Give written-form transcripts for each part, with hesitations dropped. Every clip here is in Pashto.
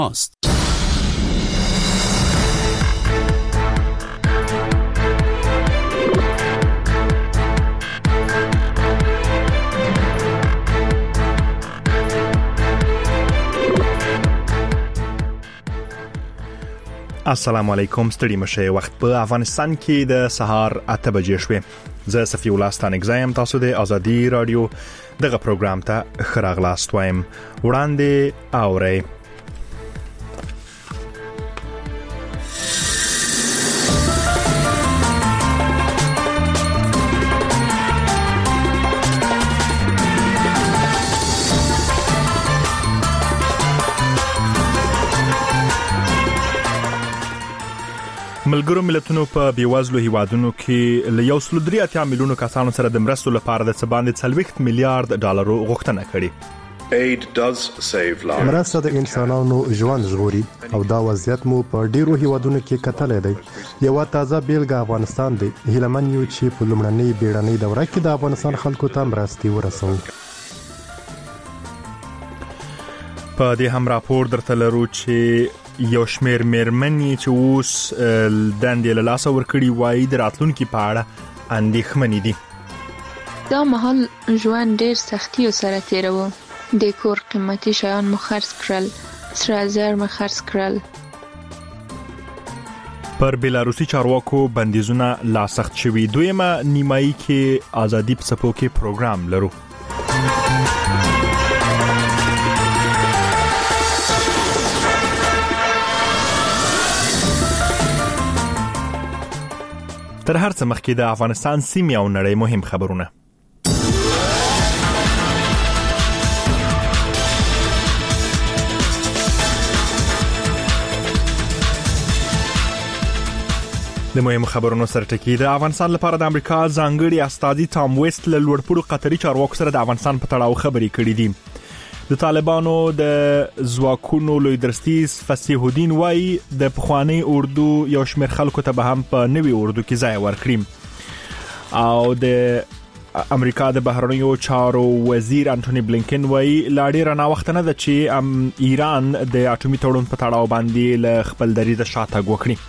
السلام علیکم. ستړي مشه. وخت په افغانستان کې د سهار 8 بجې شوې. زه صفی الله ستانک زایم. تاسو د ازادي رادیو دغه پروګرام ته خراغلاست وایم. وړاندې اورئ. ملګرو ملتونو په بیوازلو هیوادونو کې له 1.3 میلیونو کسانو سره د مرستو لپاره د څه 40 میلیارډ ډالرو غوښتنه کړې. مرسته د انسانانو ژوند ژغوري او دا وضعیت مو په ډیرو هیوادونو کې کتلې دی. یو تازه بیلګه افغانستان دی. هیلمن یو چې په لومړنۍ بیړنۍ دوره کې د افغانستان خلکو ته مرستې ورسوي. په دې هم راپور درته لرو چې یو شمیر میرمنې چې اوس دندې له لاسه ورکړي وایي د راتلونکي په اړه اندېښمنې دي. دا مهال ژوند ډېر سختیو سره تیروه. د کور قیمتي شیان مو خرڅ کړل، سره زر مو خرڅ کړل. پر بلاروسي چارواکو بندیزونه لا سخت شوي. دویمه نیمایي کې ازادي په څپو کې پروګرام لرو. تر هر څه مخکې د افغانستان سیمې او نړۍ مهم خبرونه. د مهم خبرونو سرټکی. د افغانستان لپاره د امریکا ځانګړي استازي ټام ویست له لوړپوړو قطري چارواکو سره د افغانستان په تړاو خبرې کړې دي. د طالبانو د ځواکونو لوی درستیز فصیح الدین وایي د پخوانی اردو یو شمېر خلکو ته به هم په نوي اردو کې ځای ورکړي. او د امریکا د بهرنیو چارو وزیر انټونی بلینکن وایي لا ډیره ناوخته نه ده چې ایران د اټومي تړون په تړاو باندې له خپل دریځه شاتګ وکړي.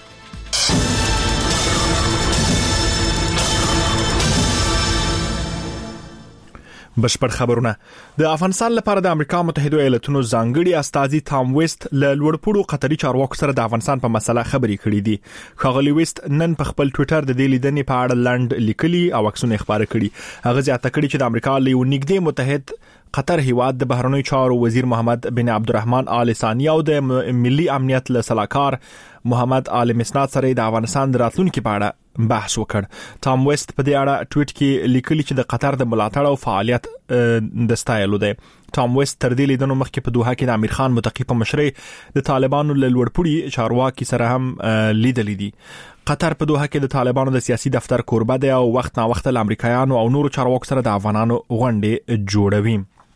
بشپړ خبرونه. د افغانستان لپاره د امریکا متحده ایالاتونو ځانګړي استازي ټام ویست له لوړپوړو قطري چارواکو سره د افغانستان په مسله خبرې کړې دي. ښاغلي ویست نن په خپل ټوئیټر د دې لیدنې په اړه لنډ لیکلي او عکسونه خبرې کړي. هغه زیاته کړي چې د امریکا له یو نږدې متحد قطر هیواد د بهرنیو چارو وزیر محمد بن عبدالرحمن آل ثانی او د ملي امنیت له سلاکار محمد آل مسناد سره د افغانستان د راتلونکي په اړه بحث وکړ. ټام ویست په دې اړه ټویټ کې لیکلي چې د قطر د ملاتړ او فعالیت د ستایلو دی. ټام ویست تر دې لیدنو مخکې په دوحه کې د امیر خان متقی په مشرۍ د طالبانو له لوړپوړي چارواکي سره هم لیدلې دي. قطر په دوحه کې د طالبانو د سیاسي دفتر کوربه دی او وخت نا وخت له امریکایانو او نورو چارواکو سره د افغانانو غونډې جوړوي.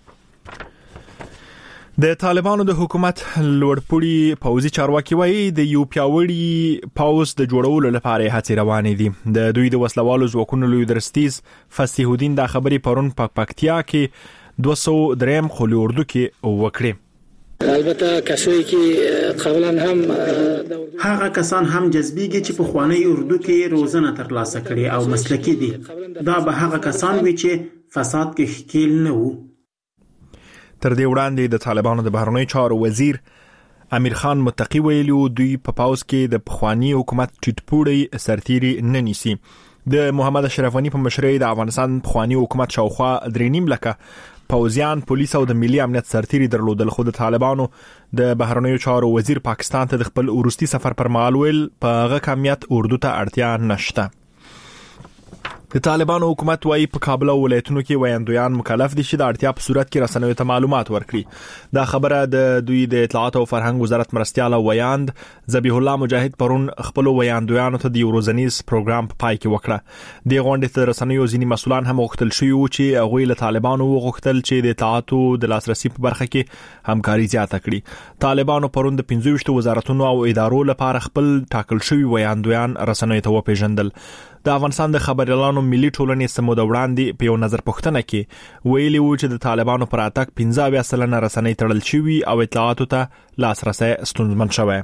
د طالبانو د حکومت لوړپوړي پوځي چارواکي وایي د یو پیاوړي پوځ د جوړولو لپاره هڅې روانې دي. د دوی د وسلوالو ځواکونو لوی درستیز فصیح الدین د خبري پرون په پکتیا کې 203 خولي اردو کې وکړي. البته کسایی که قبلا هم هغه کسان هم جذبیږي چې په خوانی اردو کې روزنه ترلاسه کړي او مسلکي دي. دا به هغه کسان وي چې فساد کې ښکیل نه وو. تر دې وړاندې د طالبانو د بهرنیو چارو وزیر امیر خان متقی ویلو دوی په پاوز کې د پخوانی حکومت ټیټپوړی سرتیري نه نیسي. د محمد اشرف غنی په مشرۍ د افغانستان پخوانی حکومت شاوخوا 3.5 لکه پوځیان، پولیس او د ملي امنیت سرتیري درلودل. خو د طالبانو د بهرنیو چارو وزیر پاکستان ته د خپل وروستي سفر پر مهال ویل په هغه کمیت اردو ته اړتیا نشته. د طالبانو حکومت وايي په کابل او ولایتونو کې ویاندویان مکلف دي چې د اړتیا په صورت کې رسنیو ته معلومات ورکړي. دا خبره د دوی د اطلاعات او فرهنګ وزارت مرستيال ویاند ذبیح الله مجاهد پرون خپل ویاندویانو ته د یوروزنیز پروګرام په پای کې وکړه. د غونډې ته رسنیو ځینی مسؤلان هم وغوښتل شوی و چې هغه له طالبانو وغوښتل چې د اطلاعاتو د لاسرسي په برخه کې همکاري زیاته کړي. طالبانو پرون د 15 وزارتونو او ادارو لپاره خپل ټاکل شوی ویاندویان رسنیو ته وپیژندل. د افغانستان د خبريالانو ملي ټولنې سمو د وړاندې په یو نظر پوښتنه کې ویلي و چې د طالبانو پر اتاک 15% رسنۍ تړل شوی او اطلاعاتو ته لاسرسي ستونزمن شوی.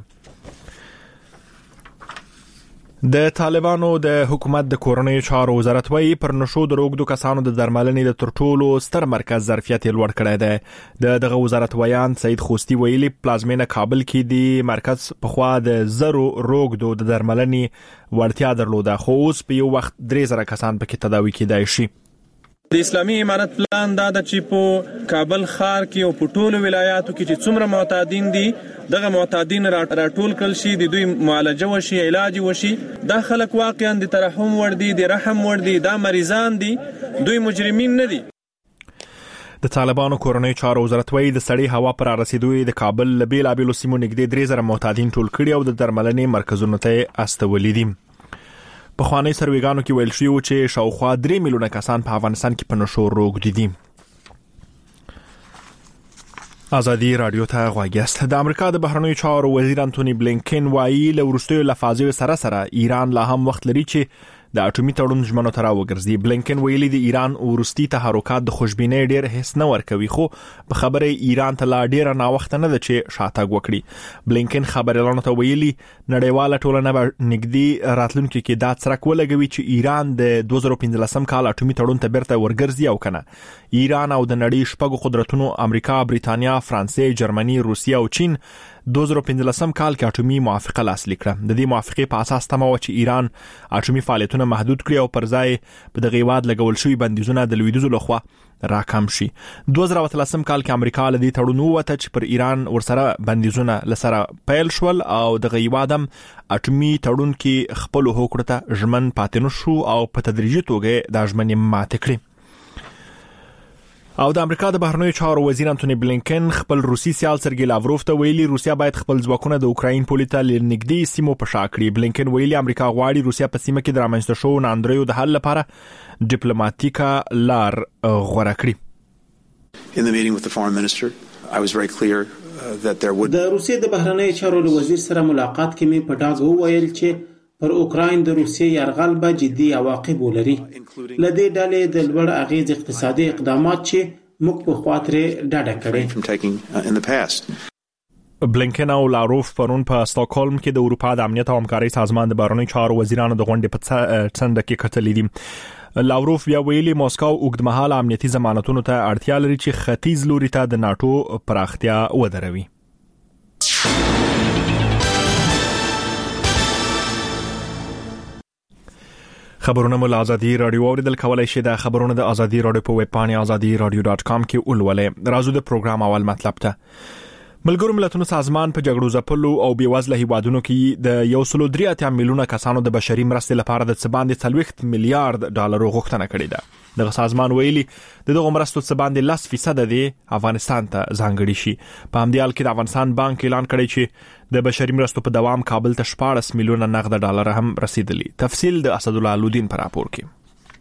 د طالبانو د حکومت د کورنۍ چارو وزارت وايي پر نشو د روغدو کسانو د درملنې د ترټولو ستر مرکز ظرفیت لوړ کړی دی. دغه وزارت ویان سید خوستی ویلي پلازمینه کابل کې د مرکز په خوا د زرو روغدو د درملنې وړتیا درلوده خو اوس په یو وخت 3000 کسان پکې تداوي کیدای شي. د اسلامي امارت پلان دا د چې په کابل ښار کې او په ټولو ولایاتو کې چې څومره معتادین دي دغه معتادین راټول کړل شي، د دوی معالجه وشي، علاج وشي. دا خلک واقعا د ترحم ور دي، د رحم ور دي، دا مریضان دي، دوی مجرمین نه دي. د طالبانو کورنۍ چارو وزارت وايي د سړی هوا پر رسیدوی د کابل لبیلابیلو سیمو نږدې 3000 معتادین ټول کړي او د درملنې مرکزونو ته استولې دي. په خواني سرویګانو کې ویل شوی چې شاوخوا 3 میلیونه کسان په افغانستان کې په نشو روغ دي. ازادي رادیو ته غواګست. د امریکا د بهرنیو چارو وزیر انټونی بلینکن وایي له وروستیو لفاظیو سره ایران لا هم وخت لري چې د اټومي تړون ژمنو ته راوګرځي. بلینکن ویلي د ایران وروستي تحرکات د خوشبینۍ ډیر هیڅ نه ورکوي خو په خبره ایران ته لا ډیر نه وخت نه ده چې شاتګ وکړي. بلینکن خبريالانو ته ویلي نړیواله ټولنه به نږدې راتلونکي کې دا څرک ولګوي چې ایران د 2015 کال اټومي تړون ته بیرته ورګرځي او کنه. ایران او د نړۍ شپږ قدرتونو امریکا، بریتانیا، فرانسې، جرمني، روسیه او چین 2015 کال کې اټومي موافقه لاسلیک کړه. د دې موافقې په اساس تمه و چې ایران اټومي فعالیتونه محدود کړي او پر ځای په دغه هیواد لګول شوی بندیزونه د لویدیځو لخوا راکم شي. 2013 کال کې امریکا له دې تړون ووته چې پر ایران ورسره بندیزونه لسره پیل شول او دغه هیواد هم اټومي تړون کې خپل حقوق ته ژمن پاتې نشو او په تدریجي توګه د ژمنې ماته کړې. او د امریکا د بهرنیو چارو وزیر انټونی بلینکن خپل روسي سیال سرګی لاوروف ته ویلي روسیا باید خپل ځواکونه د اوکراین پولیټا لنګدي سیمو په شا کړي. بلینکن ویلي امریکا غواړي روسیا په سیمه کې د رامنځته شو ناندریو د حل لپاره ډیپلوماټیکا لار غوړه کړي. In the meeting with the foreign minister, I was very clear that there would د روسیې د بهرنیو چارو وزیر سره ملاقات کې مې په ډاګه وویل چې پر اوکراین د روسیې یرغل به جدي عواقب ولري. لدې ډلې د لوړ اغیز اقتصادي اقدامات چې موږ په خاطر ډاډه کړي. بلینکن او لاروف پرون په استاکهولم کې د اروپا د امنیت او همکارۍ سازمان د بهرنیو چارو وزیرانو د غونډې په څنډه کې کتلې دي. لاوروف بیا ویلي موسکو اوږدمهاله امنیتي ضمانتونو ته اړتیا لري چې ختیځ لوري ته د ناتو پراختیا ودروي. خبرونه مو ازادي رادیو اوریدل کولای شئ. د خبرونو د ازادي رادیو په ویب پاڼه azadiradio.com کې ولولئ. راځو د پروګرام اول مطلب ته. ملګرو ملتونو سازمان په جګړو ځپلو او بیوزله هیوادونو کې د 1.3 میلیونه کسانو د بشري مرستې لپاره د څه باندې 40 میلیارډ ډالر غوښتنه کړې ده. دغه سازمان ویلي دغه مرستو څه باندې 10% د افغانستان ته ځانګړي شي. په همدې حال کې د افغانستان بانک اعلان کړی چې د بشري مرستو په دوام کابل ته 14 میلیونه نغد ډالر هم رسیدلی. تفصیل د اسد الله الدین پر راپور کې.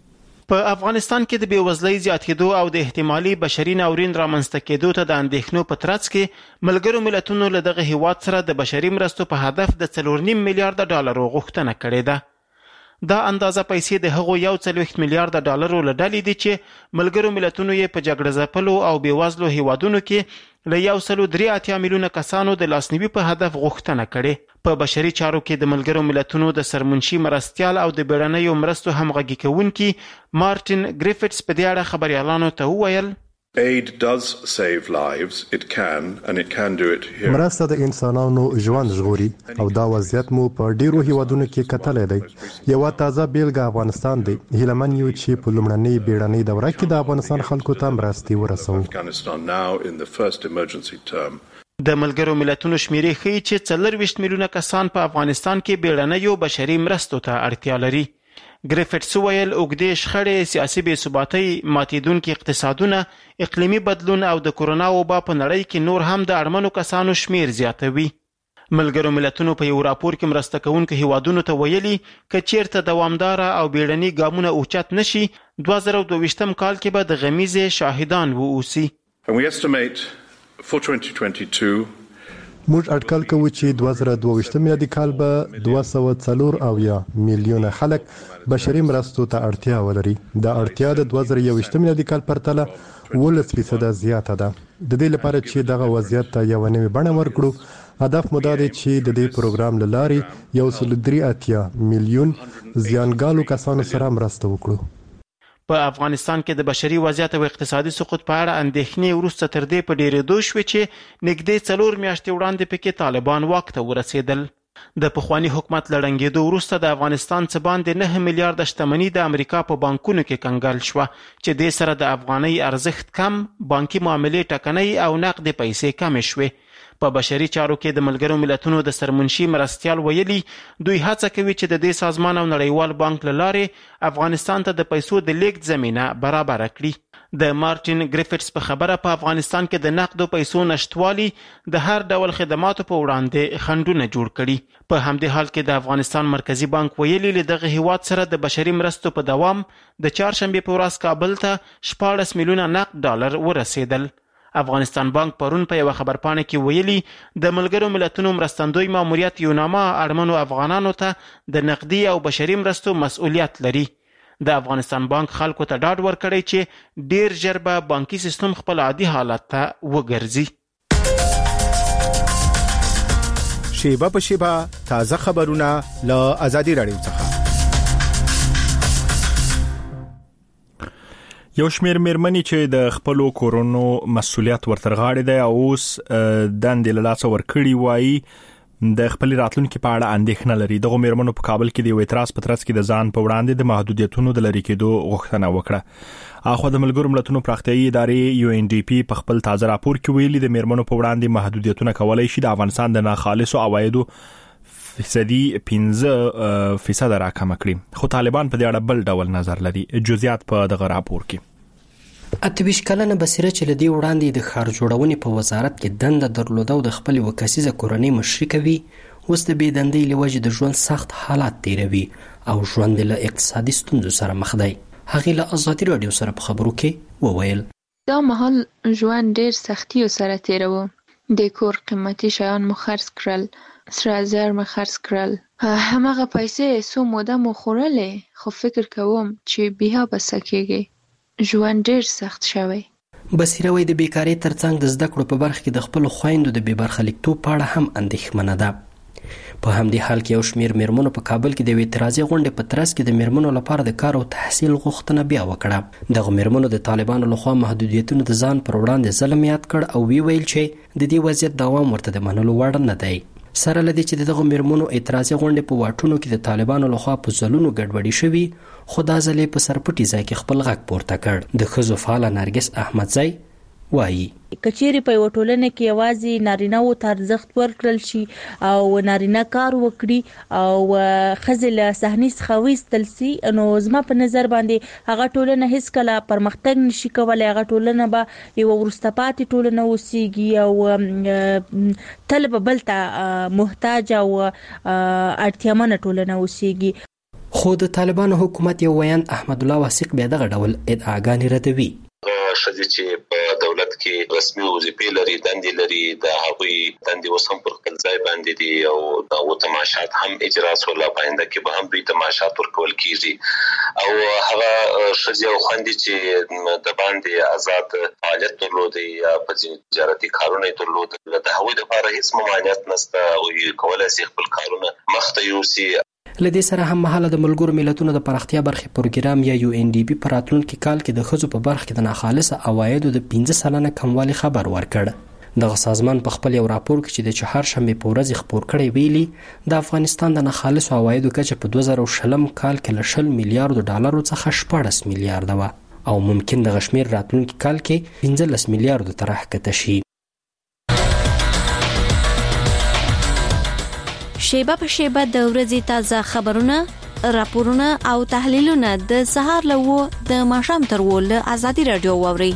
په افغانستان کې د بیوزلۍ زیاتېدو او د احتمالي بشري ناورین رامنځته کېدو ته د اندېښنو په ترڅ کې ملګرو ملتونو له دغه هیواد سره د بشري مرستو په هدف د 4.5 میلیارډ ډالر غوښتنه کړې ده. دا اندازه پیسې د هغو 1.4 میلیارډ ډالر له ډلې دي چې ملګرو ملتونو یې په جګړه ځپلو او بیوزلو هیوادونو کې له 1.3 میلیونه کسانو د لاسنیوي په هدف غوښتنه کړې. په بشري چارو کې د ملګرو ملتونو د سرمنشي مرستيال او د بیړنیو مرستو همغږي کوونکي مارټین ګریفټس په دې اړه خبريالانو ته وویل Aid does save lives. It can, and it can do it here. مرسته د انسانانو ژوند ژغوري او دا وضعیت مو په ډیرو هیوادونو کې کتلې دی. یو تازه بیلګه افغانستان دی. هیلمن یو چې په لومړنۍ بیړنۍ دوره کې د افغانستان خلکو ته مرستې ورسوي. Afghanistan now in the first emergency term. د ملګرو ملتونو شمیرې ښیي چې 24 میلیونه کسان په افغانستان کې بیړنیو بشري مرستو ته اړتیا لري. ګریفټس ویل اوږدې شخړې، سیاسي بې ثباتۍ، ماتېدونکي اقتصادونه، اقلیمي بدلون او د کورونا وبا په نړۍ کې نور هم د اړمنو کسانو شمیر زیاتوي. ملګرو ملتونو په یو راپور کې مرسته کوونکو هیوادونو ته ویلي که چیرته دوامداره او بیړني ګامونه اوچت نشي 2022 کال کې به د غمیزې شاهدان ووسی. And we estimate for 2022 موږ اټکل کوو چې 2022 میلادي کال به 204 میلیونه خلک بشري مرستو ته اړتیا ولري. دا اړتیا د 2021 میلادي کال پرتله 18% زیاته ده. د دې لپاره چې دغه وضعیت ته یو نوې بڼه ورکړو، هدف مو دا دی چې د دې پروګرام لارې 1.3 میلیون زیانګالو کسانو سره مرسته وکړو. په افغانستان کې د بشري وضعیت او اقتصادي سقوط په اړه اندېښنې وروسته تر دې په ډېرېدو شوې چې نږدې 4 میاشتې وړاندې پکې طالبان واک ته ورسېدل. د پخواني حکومت له ړنګېدو وروسته د افغانستان څه باندې 9 میلیارډ شتمني د امریکا په بانکونو کې کنګال شوه چې دې سره د افغانۍ ارزښت کم، بانکي معاملې ټکنۍ او نقدې پیسې کمې شوې. په بشري چارو کې د ملګرو ملتونو د سرمنشي مرستیال ویلي دوی هڅه کوي چې د دې سازمان او نړیوال بانک له لارې افغانستان ته د پیسو د لیږد زمینه برابر کړي. د مارټین ګریفټس په خبره په افغانستان کې د نقدو پیسو نشټوالي د هر ډول خدماتو په وړاندې خنډونه جوړ کړي. په همدې حال کې د افغانستان مرکزی بانک ویلي له دغه هیواد سره د بشري مرستو په دوام د چهارشنبه په ورځ کابل ته 14 میلیونه نقد ډالر ورسېدل. افغانستان بانک پرون په یو خبرپاڼه کې ویلي د ملګرو ملتونو مرستندوی ماموریت یوناما اړمنو افغانانو ته د نقدي او بشري مرستو مسؤلیت لري. د افغانستان بانک خلکو ته ډاډ ورکړی چې ډیر ژر به بانکي سیستم خپل عادي حالت ته وګرځي. شیبه په شیبه تازه خبرونه له آزادي رادیو څخه. یو شمیر میرمنې چې د خپل کورونو مسؤلیت ورترغاړي دی او اوس دندې له لاسه ورکړي وایي د خپل راتلونکو په اړه اندېښنه لري. دغه میرمنو په کابل کې د اعتراض په ترڅ کې د ځان په وړاندې د محدودیتونو د لري کېدو غوښتنه وکړه. اخو د ملګرو ملتونو پراختیایي ادارې UNDP په خپل تازه راپور کې ویلي د میرمنو په وړاندې محدودیتونه کولای شي د افغانستان د ناخالصو عوایدو 15% راکم کړي. خو طالبان په دې اړه بل ډول نظر لري. جزئیات په دغه راپور کې. 28 کلنه بصیره چې لدی وړاندې د ښار جوړونې په وزارت کې دنده درلوده او د خپل وکاسیزه کورنۍ مشري کوي، اوس د بې دندۍ له وجې د ژوند سخت حالات تیروي او ژوند له اقتصادي ستونزو سره مخ دی. هغې له آزادي راډیو سره په خبرو کې وویل دا مهال ژوند ډیر سختیو سره تیروم. د کور قیمتي شیان مو خرڅ کړل، سره زر مو خرڅ کړل، همغه پیسې څو موده مو خورلې، خو فکر کوم چې بیا به څه کېږي. ژوند ډیر سخت شوی. بصیره وایي د بیکارۍ ترڅنګ د زده کړو په برخه کې د خپل خویندو د بې برخلیکتوب په اړه هم اندېښمنه ده. په همدې حال کې یو شمیر میرمنو په کابل کې د اعتراضي غونډې په ترڅ کې د میرمنو لپاره د کار او تحصیل غوښتنه بیا وکړه. دغه میرمنو د طالبانو لخوا محدودیتونو د ځان پر وړاندې ظلم یاد کړ او ویل چې د دې وضعیت دوام ورته د منلو وړ نه دی. سره لدی چې دغه میرمنو اعتراضي غونډې په واټونو کې د طالبانو لخوا په ځلونو ګډوډي شوي، خو دا ځل په سرپټي ځای کې خپل غږ پورته کړ. د ښځو فعاله نرګس احمدزی وایي کچېرې په یو ټولنه کې یوازې نارینه وو ته ارزښت ورکړل شي او نارینه کار وکړي او ښځې له صحنې څخه ویستل سي، نو زما په نظر باندې هغه ټولنه هیڅکله پرمختګ نشي کولی. هغه ټولنه به یوه وروسته پاتې ټولنه اوسیږي او تل به بل ته محتاج او اړتیامنه ټولنه اوسیږي. خو د طالبانو حکومت یو ویاند احمد الله واسق بیا دغه ډول ادعاګانې ردوي. ښځې چې په دولت کې رسمي وظیفې لري، دندې لري، د هغوی دندې اوس هم پر خپل ځای باندې دي او د هغو تماشات هم اجرا سول. په آینده کې به هم دوی تماشات ورکول کیږي او هغه ښځې او خویندې چې د باندې آزاد فعالیت درلودی یا په ځینې تجارتي کارونه یې درلودل، د هغوی لپاره هیڅ ممانعت نشته. هغوی کولی شي خپل کارونه مخته یوسي. لدې سره هم مهاله د ملګرو ملتونو د پراختیا برخې پروګرام یا UNDP په راتلونکي کال کې د ښځو په برخه کې د ناخالصه عوایدو د 15% کموالي خبر ورکړ. دغه سازمان په خپل یو راپور کې چې د چهارشنبه په ورځ خپور کړی ویلي د افغانستان د ناخالصو عوایدو کچه په 2020 کال کې له 10 میلیارډ ډالرو څخه 14 میلیارډ و او ممکن د غشمیر راتلونکي کال کې 15 میلیارډ ته راښکته شي. شیبه په شیبه د ورځې تازه خبرونه، راپورونه او تحلیلونه د سهار له و د ماښام تر و له آزادي راډیو واورئ.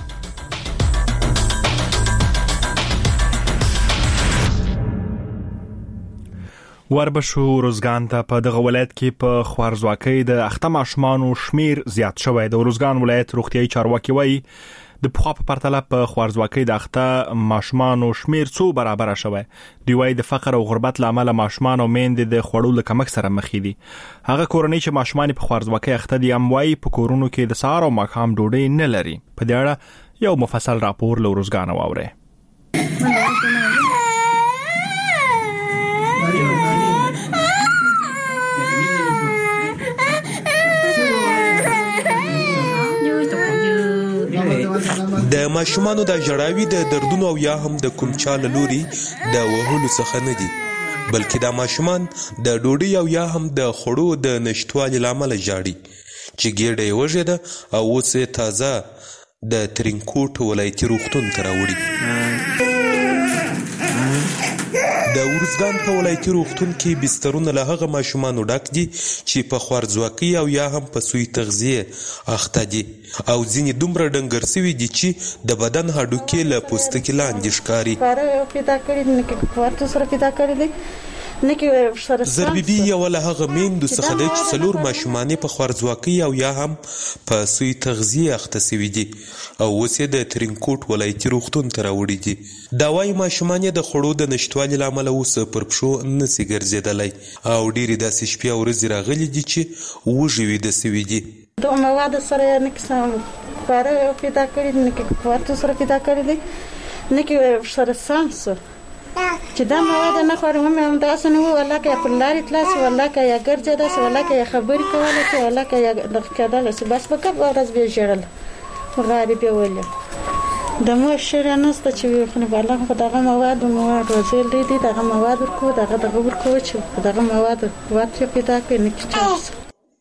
وربشو روزګان ته په دغه ولایت کې په خوارزواکۍ د اخته ماشومانو شمیر زیات شوی. د روزګان ولایت روغتیايي چارواکي وایي د پخوا په پرتله په خوارځواکۍ د اخته ماشومانو شمیر څو برابر شوی. دوی وايي د فقر او غربت لامل ماشومان او میندې د خوړو له کمښت سره مخ دي. هغه کورنۍ چې ماشومان په خوارځواکۍ اخته دي هم وايي په کورونو کې د سهار او ماښام ډوډۍ نه لري. په دې اړه یو مفصل راپور له روزګان واوري. د ماشومانو د جړاوي د دردونو او یا هم د کوم چا له لوري د وهلو څخه نه دي، بلکې دا ماشومان د ډوډۍ او یا هم د خوړو د نشټوالي لامل جاړي چې ګېډه یې وژېده او اوس یې تازه د ترینکوټ ولایتي روغتون ته راوړي. د ورزګان په ولایتي روغتون کې بسترونه له هغه ماشومانو ډک دي چې په خوارځواکۍ او یا هم په سوی تغذیه اخته دي او ځینې دومره ډنګر سوي دي چې د بدن هډوکي له پوستکي لاندې ښکاري. زربیبي یو له هغه میندو څخه دی چې 4 ماشومانې په خوارځواکۍ او یا هم په سوی تغذیه اخته سوي دي او اوس یې د ترینکوټ ولایتي روغتون ته راوړي دي. دا وايي ماشومان یې د خوړو د نشتوالي له امله اوس پر پښو نسي ګرځېدلی او ډېرې داسې شپې او ورځې راغلي دي چې وږي ویده سوي دي. دغه مواد سره یې نه کیسه پاره پیدا کړي نه کې کوارتو سره پیدا کړي دي نه کې سره سانسو چې دا مواد نه خورم هم تاسو نه ولا کې په لاري تلاس ولا کې یا ګرځي داس ولا کې خبرې کوله چې ولا کې یا د کېدل چې بس په کب ورځ به جړل غریب ولې د مو شری نسته چې خو نه بالا په دغه مواد وزیل دي دغه مواد ورکو دغه ورکو چې دغه مواد واټ پیدا کړي نه کیږي.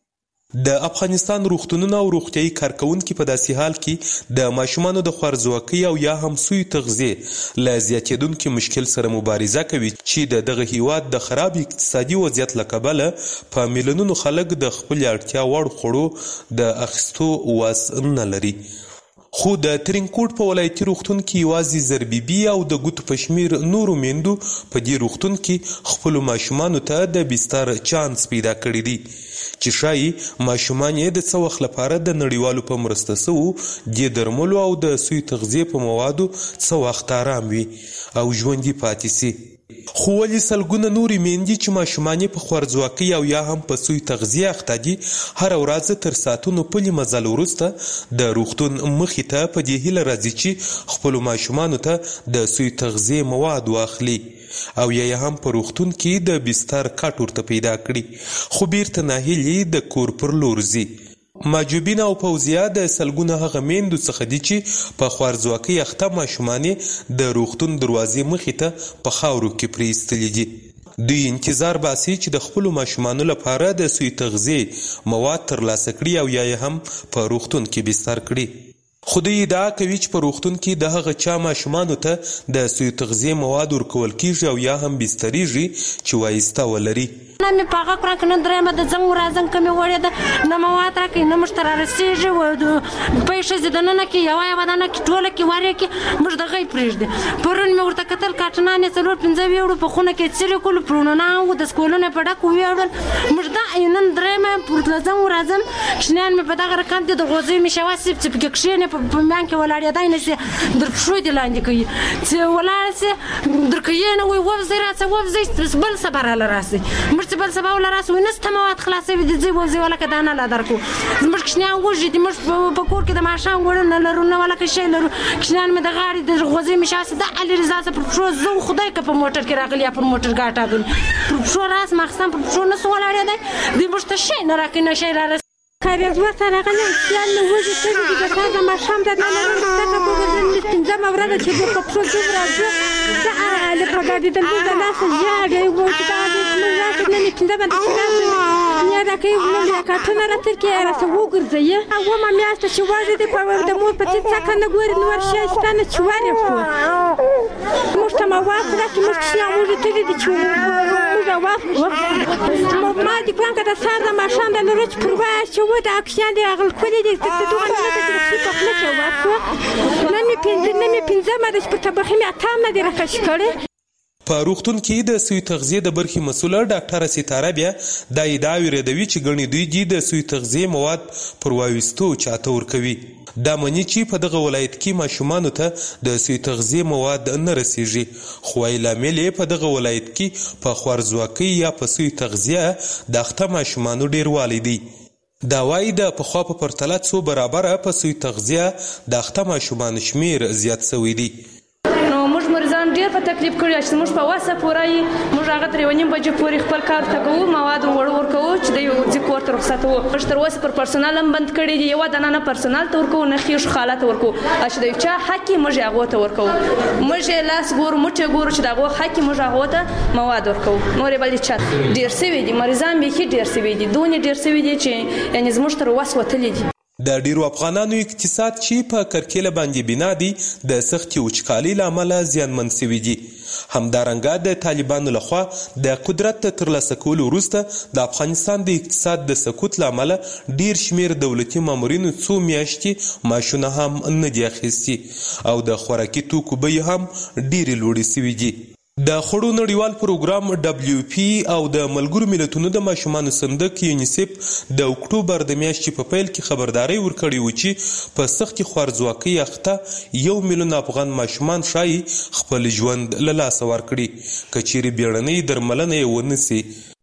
د افغانستان روغتونونه او روغتیايي کارکونکي په داسې حال کې د ماشومانو د خوارځواکۍ او یا هم سوی تغذیه له زیاتېدونکي مشکل سره مبارزه کوي چې د دغه هیواد د خراب اقتصادي وضعیت له کبله په میلیونونو خلک د خپل اړتیا وړ خوړو د اخیستو واس نه لري. خو د ترینکوټ په ولایتي روغتون کې یوازې زربیبي او د ګوتو په شمیر نورو میندو په دې روغتون کې خپلو ماشومانو ته د بستر چانس پیدا کړی دی چې ښایي ماشومان یې د څه وخت لپاره د نړیوالو په مرسته سوو د درملو او د سوی تغذیې په موادو څه وخت آرام وي او ژوندي پاتې سي. خو ولې سلګونه نورې میندې چې ماشومان یې په خوارځواکۍ او یا هم په سوی تغذیه اخته دي هره ورځ تر ساعتونو پلي مزل وروسته د روغتون مخې ته په دې هیله راځي چې خپلو ماشومانو ته د سوی تغذیې مواد واخلي او یا هم په روغتون کې د بستر کټ ورته پیدا کړي خو بیرته ناهیلي د کور پر لور ځي. ماجوبین او فوزیه د سلګونه هغه میندو څخه دي چې په خوارځواکۍ اخته ماشومانې د روغتون دروازې مخې ته په خاورو کې پرېیستلي دي. دوی انتظار باسي چې د خپلو ماشومانو لپاره د سوی تغذیې مواد ترلاسه کړي او یا هم په روغتون کې بستر کړي. خو دوی ادعا کوي چې په روغتون کې د هغه چا ماشومانو ته د سوی تغذیې مواد ورکول کیږي او یا هم بستریږي چې وایسته ولري. نه مې پاغه کړه کنه درېمه د زنګ ورځم کمه وړې ده نه مواد راکې نه مشتر رسېږي و پېښه زدنه کې یو ودانه کې ټوله کې واره کې مش د غي پرېږدي پرون مې ورته کتل کاټنانه څلور 15 ویړو په خونه کې څلې کول پرونه او د سکولونو په ډکو ویړل مش دا نن درېمه پر زنګ ورځم شنان مې په دغه رقم د غوځي مې شواسب چې په کې په میان کې ولاړ دی نه سي در شو دی لاندې کوي چې ولاړ سي در کې نه وي وځي راځي وځي بل صبر الله راسي مرته بل سبا ولا راس ونست مواد خلاصې د دې وځي ولا کدانه لا درکو زموږ کښنه وږي د مش په کور کې د ماشام ګورن نه لرونه ولا کې شي لرو کښنه مې د غاړي د غوځي مشاسه د علي رضا پر شو زو خدای که په موټر کې راغلی پر موټر ګاټا غل پر شو راس مخسم پر شو نه سو ولاړ دی د مشته شي نه راکې نه شي را کاریز ورته راغلی پلان نو وځي چې د کار د ماشام د نه څنګه په ورځ پنځه مورده چې په پرو ځو راځي له پګاډي د دې لاس ځاګي وو چې دا د مزاج نه پنځه باندې نه دا کې ولې کاټنه راته کې راته وګرځي او ما میاسته چې وځي د په د مور په څه کنه ګوري نو ورشي ستانه چوانه په مشته مواد راکې مشته موږ ته دې چې موږ واخ ما دي پلان کړه سره ماشام د نورچ پروا چې و د اکشن دی اغل کولې دې ته دوه نه ته په خپل کې واخ نه می پنځه ما د په طبخه می اتام نه دی راکش کړي. په روغتون کې د سوی تغذیه د برخې مسؤله ډاکټره ستاره بیا د ادعا ورېدوي چې ګڼې دوی د سوی تغذیه مواد پر وایستو چاته ورکوي. دا مني چې په دغه ولایت کې ماشومانو ته د صحي تغذیه مواد نه رسیږي، خو لامل یې په دغه ولایت کې په خوارځواکۍ یا په صحي تغذیه د اخته ماشومانو ډیروالی دی. دا وایي د پخوا په پرتله څو برابره په صحي تغذیه د اخته ماشومانو شمیر زیات شوی دی. موږ مریضان ډیر په تکلیف کړی چې موږ په واسه پورای موږ هغه 3:30 بجې پورې خپل کار ته کوو، مواد ورکوو چې د یو ځکور تر رخصت وو. موږ تر اوسه پر پرسونل هم بند کړی دی، یو دانه پرسونل ته ورکوو نه خیش خاله ته ورکوو چې د چا حق موږ هغه ته ورکوو. موږ لاس ګورو موټه ګورو چې دغه حق موږ هغه ته مواد ورکوو. نور بل چا ډیر سوي دي مریضان به کې ډیر سوي دي، دونه ډیر سوي دي چې یعنی زموږ تر وسه وتلې دي. د ډیرو افغانانو اقتصاد چې په کرکیله باندې بنا دی د سختي وچکالۍ له امله زیانمن شوي دي. همدارنګه د طالبانو لخوا د قدرت ترلاسه کولو وروسته د افغانستان د اقتصاد د سقوط له امله ډیر شمیر دولتي مامورینو څو میاشتې معاشونه هم نه دي اخیستي او د خوراکي توکو بیې هم ډیرې لوړې شوي دي. د خوړو نړیوال پروګرام WFP او د ملګرو ملتونو د ماشومانو صندوق یونیسف د اکتوبر د میاشتې په پیل کې خبرداري ورکړې و چې په سختي خوارځواکۍ اخته 1 میلیون افغان ماشومان شایي خپل ژوند له لاسه ورکړي که چیرې بیړنۍ درملنه یې ونه سي.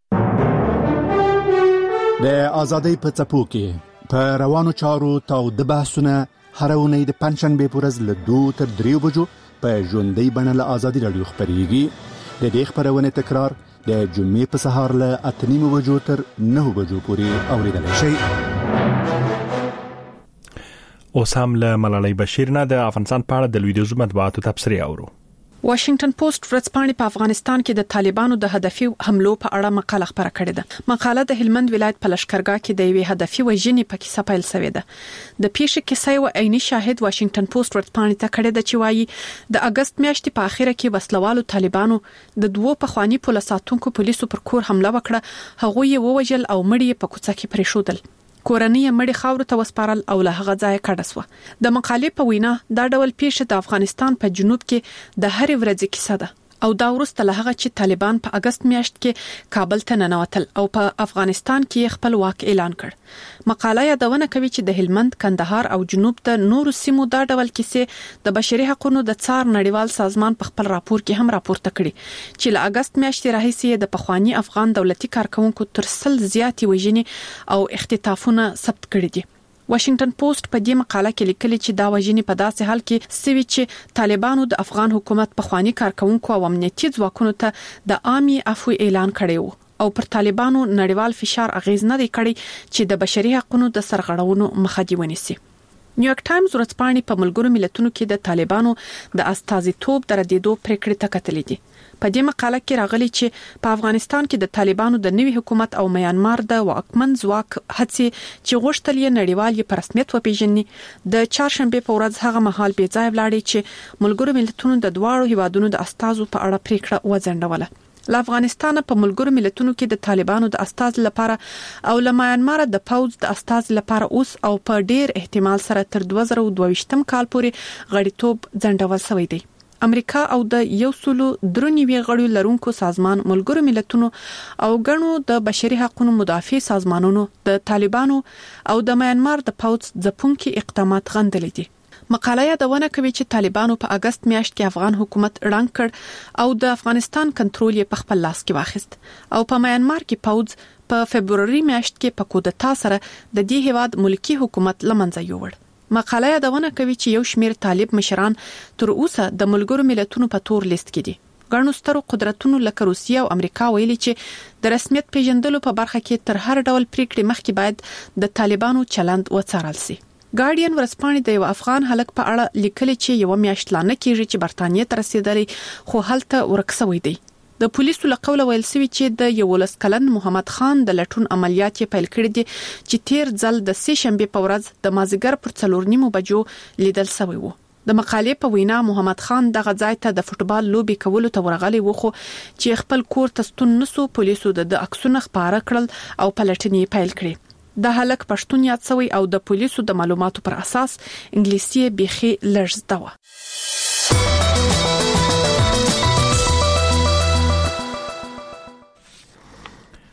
د ازادۍ په څپو کې په روانو چارو تاوده بحثونه هره اونۍ د پنجشنبې په ورځ له 2 تر 3 بجو په ژوندۍ بڼه له ازادي راډیو خپرېږي. د دې خپرونې تکرار د جمعې په سهار له 8:30 بجو تر 9 بجو پورې اورېدلی شئ. اوس هم له ملالۍ بشیر نه د افغانستان په اړه د لویدیځو مطبوعاتو تبصرې اورو. واشنگټن پوسټ ورځپاڼې په افغانستان کې د طالبانو د هدفي حملو په اړه مقاله خبره کړې ده. مقاله د هلمند ولایت په لشکرګاه کې د یوې هدفي وژنې په کیسه پیل شوې ده. د پیښې کیسه یو عیني شاهد واشنگټن پوسټ ورځپاڼې ته کړې ده چې وایي د اگست میاشتې په اخره کې وسلوالو طالبانو د 2 پخوانی پولیس ساتونکو پولیسو پر کور حمله وکړه، هغه یې ووجل او مړی یې په کوڅه کې پریښودل. کورنۍ مړی خاور ته وسپارل او له هغه ځای کډه شو. د مقالې په وینا دا ډول پیښه د افغانستان په جنوب کې د هر ورځې کیسه ده او دا وروسته له هغه چې طالبان په اگست میاشت کې کابل ته ننوتل او په افغانستان کې خپل واک اعلان کړ. مقاله یادونه کوي چې د هلمند، کندهار او جنوب د نورو سیمو دا ډول کیسې د بشري حقوقو د څار نړیوال سازمان په خپل راپور کې هم راپورته کړي چې له اگست میاشتې راهیسې د پخوانی افغان دولتي کارکونکو تر 100 زیاتې وژنې او اختطافونه ثبت کړي دي. واشنگټن پوسټ په دې مقاله کې لیکلي چې دا وژنې په داسې حال کې سوي چې طالبانو د افغان حکومت پخوانی کارکونکو او امنیتي ځواکونو ته د عامي عفو اعلان کړی وو او پر طالبانو نړیوال فشار اغیز نه دی کړی چې د بشري حقوقو د سرغړونو مخه دی ونیسي. نیویارک ټایمز ورځپاڼې په ملګرو ملتونو کې د طالبانو د استازیتوب د ردیدو پریکړې ته کتلې دي. په دې مقاله کې راغلي چې په افغانستان کې د طالبانو د نوي حکومت او میانمار د واکمن ځواک هڅې چې غوښتل یې نړیوال یې په رسمیت وپیژني د چهارشنبه په ورځ هغه مهال بې ځای ولاړې چې ملګرو ملتونو د دواړو هیوادونو د استازو په اړه پریکړه وځنډوله. له افغانستان په ملګرو ملتونو کې د طالبانو د استاز لپاره او له میانمار د پوز د استاز لپاره اوس او په ډیر احتمال سره تر 2022 کال پورې غړیتوب ځنډول شوی دی. امریکا او د 193 غړو لرونکو سازمان ملګرو ملتونو او غنو د بشري حقوقو مدافع سازمانونو د طالبانو او د میانمار د پوز ځپونکو اقدامات غندلې دي. مقاله یادونه کوي چې طالبانو په اگست میاشت کې افغان حکومت ړنګ کړ او د افغانستان کنټرول یې په خپل لاس کې واخیست او په میانمار کې پوز په فبرवरी میاشت کې په کودتا سره د دې هیواد ملکی حکومت لمنځه یووړ. مقاله یادونه کوي چې یو شمیر طالب مشران تر اوسه د ملګرو ملتونو په تور لیست کې دي. غنو سترو قدرتونو لکه روسیه او امریکا ویلي چې د رسمیت پیژندلو په برخه کې تر هر ډول پریکړې مخکې باید د طالبانو چلند وڅارل شي. ګارډین ورځپاڼې د یو افغان هلک په اړه لیکلي چې یو میاشت لا نه کیږي چې برتانیې ته رسیدلی خو هلته ورک شوی دی. د پولیسو له قوله ویل شوی چې د 11 کلن محمد خان د لټون عملیات یې پیل کړی دي چې تیر ځل د سې شنبه په ورځ د مازیګر پر 4:30 بجو لیدل شوی وو. د مقالې په وینا محمد خان دغه ځای ته د فوټبال لوبي کولو ته ورغلی و خو چې خپل کور ته ستون نسو پولیسو د عکسونه خبره کړل او پلټنې پیل کړې. د هلک پښتون یاد شوی او د پولیسو د معلوماتو پر اساس انګلیسي بيخي لږ و.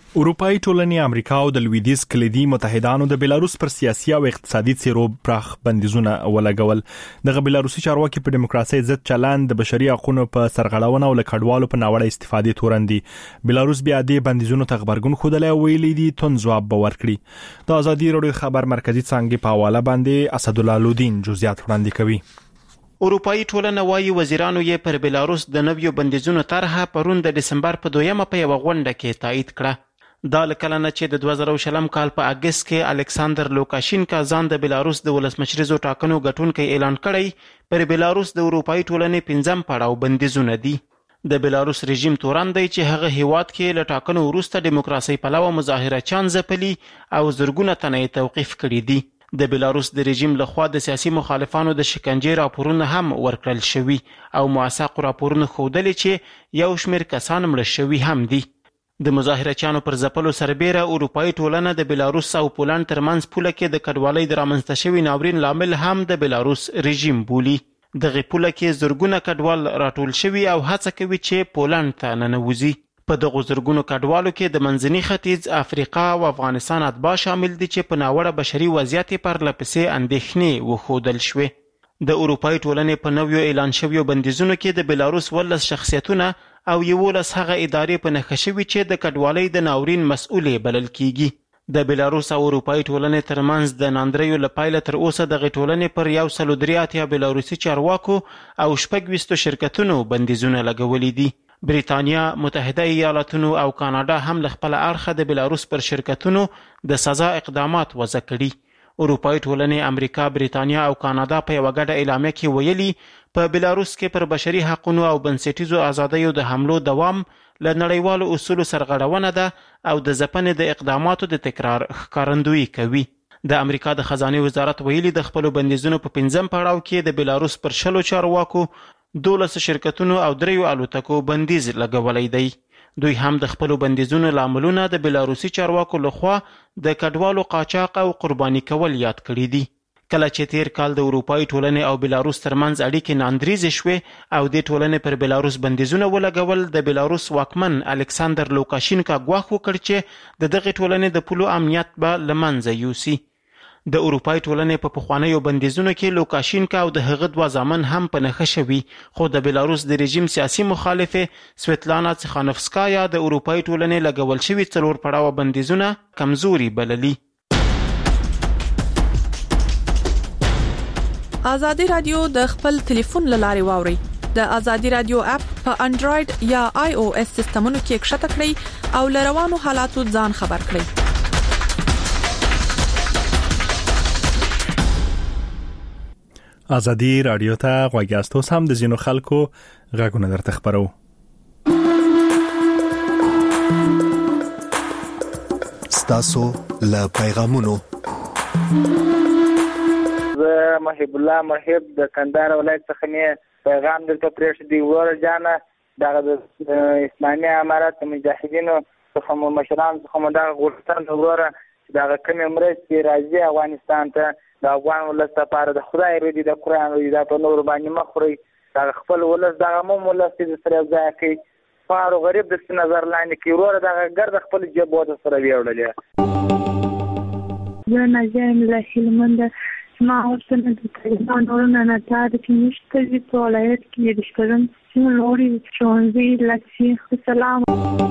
اروپאי ټولنې امریکا او د لویدیز کلیدي متحدانو د بیلاروس پر سیاسي او اقتصادي څیرو پراخ بندیزونه ولګول. دغه بیلاروسي چارواکي په دیموکراسي ضد چلند د بشري حقوقو په سرغړونه او لکډوالو په ناوړه استفادې تورندي. بیلاروس بیا د بندیزونو ته خبرګون خوده ویلي دي تون جواب به ورکړي. د ازادي راډیو خبر مرکزی څنګه په حواله باندې اسدالله لودین جزئیات وړاندې کوي. اروپאי ټولنه وايي وزیرانو یې پر بیلاروس د نویو بندیزونو طرحه پرون د دسمبر په 2 په یو غونډه کې تایید کړه. دا لکلنه چې د 2020 کال په اگست کې الکساندر لوکاشینکا ځان د بیلاروس د ولسمشریزو ټاکنو ګټونکي اعلان کړی، پر بیلاروس د اروپאי ټولنې 5م پړاو بندیزونه دي. د بیلاروس رژیم تورن دی چې هغه هیواد کې له ټاکنو وروسته دیموکراسي پلوه مظاهره چان ځپلي او زرګونه تنه توقیف کړي دي. د بیلاروس د رژیم لخوا د سیاسي مخالفانو د شکنجې راپورونه هم ورکړل شوي او موثق راپورونه ښودلي چې یو شمېر کسان مړه شوي هم دي. د مظاهره چانو پر ځپلو سربیره اروپאי ټولنه د بیلاروس او پولند ترمنځ پوله کې د کډوالۍ د رامنځته شوي ناورین لامل هم د بیلاروس رژیم بولي. دغه پوله کې زرګونه کډوال راټول شوي او هڅه کوي چې پولند ته ننوځي. په دغه زرګونو کډوالو کې د منځني ختیځ، افریقا او افغانستان اتباع شامل دي چې په ناوړه بشري وضعیت پر لپسې اندېښنې وښودل شوې. د اروپאי ټولنې په نویو اعلان شویو بندیزونو کې د بیلاروس 12 شخصیتونه او 11 هغه ادارې په نښه شوي چې د کډوالۍ د ناورین مسؤلې بلل کیږي. د بیلاروس او اروپאי ټولنې ترمنځ د ناندریو لپایله تر اوسه دغه ټولنې پر 183 بیلاروسي چارواکو او 26 شرکتونو بندیزونه لګولي دي. بریتانیا، متحده ایالاتونو او کاناډا هم له خپل اړخه د بیلاروس پر شرکتونو د سزا اقدامات وضع کړي. اروپאי ټولنې امریکا، بریتانیا او کاناډا په یو غټه اعلامیه کې ویلي په بیلاروس کې پر بشري حقوقو او بنسټیزو ازادیو د حملو دوام له نړیوالو اصولو سرغړونه ده او د ځپنې د اقداماتو د تکرار ښکارندویي کوي. د امریکا د خزانه وزارت ویلي د خپل بندیزونو په 5م پړاو کې د بیلاروس پر 10 چارواکو 12 شرکتونو او 3 الوتکو بندیز لګولای دی. دوی هم د خپل بندیزونو لاملونه د بیلاروسي چارواکو لخوا د کډوالو قاچاق او قرباني کول یاد کړی دي. کله چې تیر کال د اروپאי ټولنې او بیلاروس ترمنځ اړیکې ناندریزې شوې او د ټولنې پر بیلاروس بندیزونه ولګول، د بیلاروس واکمن الکساندر لوکاشینکا ګواښ وکړ چې د دغه ټولنې د پولو امنیت به له منځه یوسي. د اروپאי ټولنې په پخوانیو بندیزونو کې لوکاشینکا او د هغه 2 زامن هم په نښه شوي، خو د بیلاروس د رژیم سیاسي مخالفه سویتلانا تسخانوفسکایا د اروپאי ټولنې لګول شوي 4 پړاو بندیزونه کمزوري بللي. ازادي رادیو د خپل ټلیفون لارې واوري. د ازادي رادیو اپ په انډراید یا آی او اس سیستمونو کې کښته کړئ او لروانو حالاتو ځان خبر کړئ. ازادي رادیو ته غوږیاستو سم د زینو خلکو غږونه درته خبرو. ستاسو له پیغامونو زه محب الله محب د کندهار ولایت څخه نه پیغام درته پرېښ دی. ور جانه د اسلامي امارات مجاهدینو څخه مشران څخه دا غوښتنه وروره چې دا کوم مرستې راځي افغانستان ته د افغان ولس لپاره د خدای رضا د قرآن رضا په نور باندې مخوري دا خپل ولس د عموم ولس د سره ځای کوي فار غریب د نظر لاندې کې ورور د ګرد خپل جيب وته سره ویوړل. زه ناجم له هلمند ما ورسره د طالبانو نه تار کې نشته چې په ولایت کې د شکرن نوري چونزي لکشي سلام.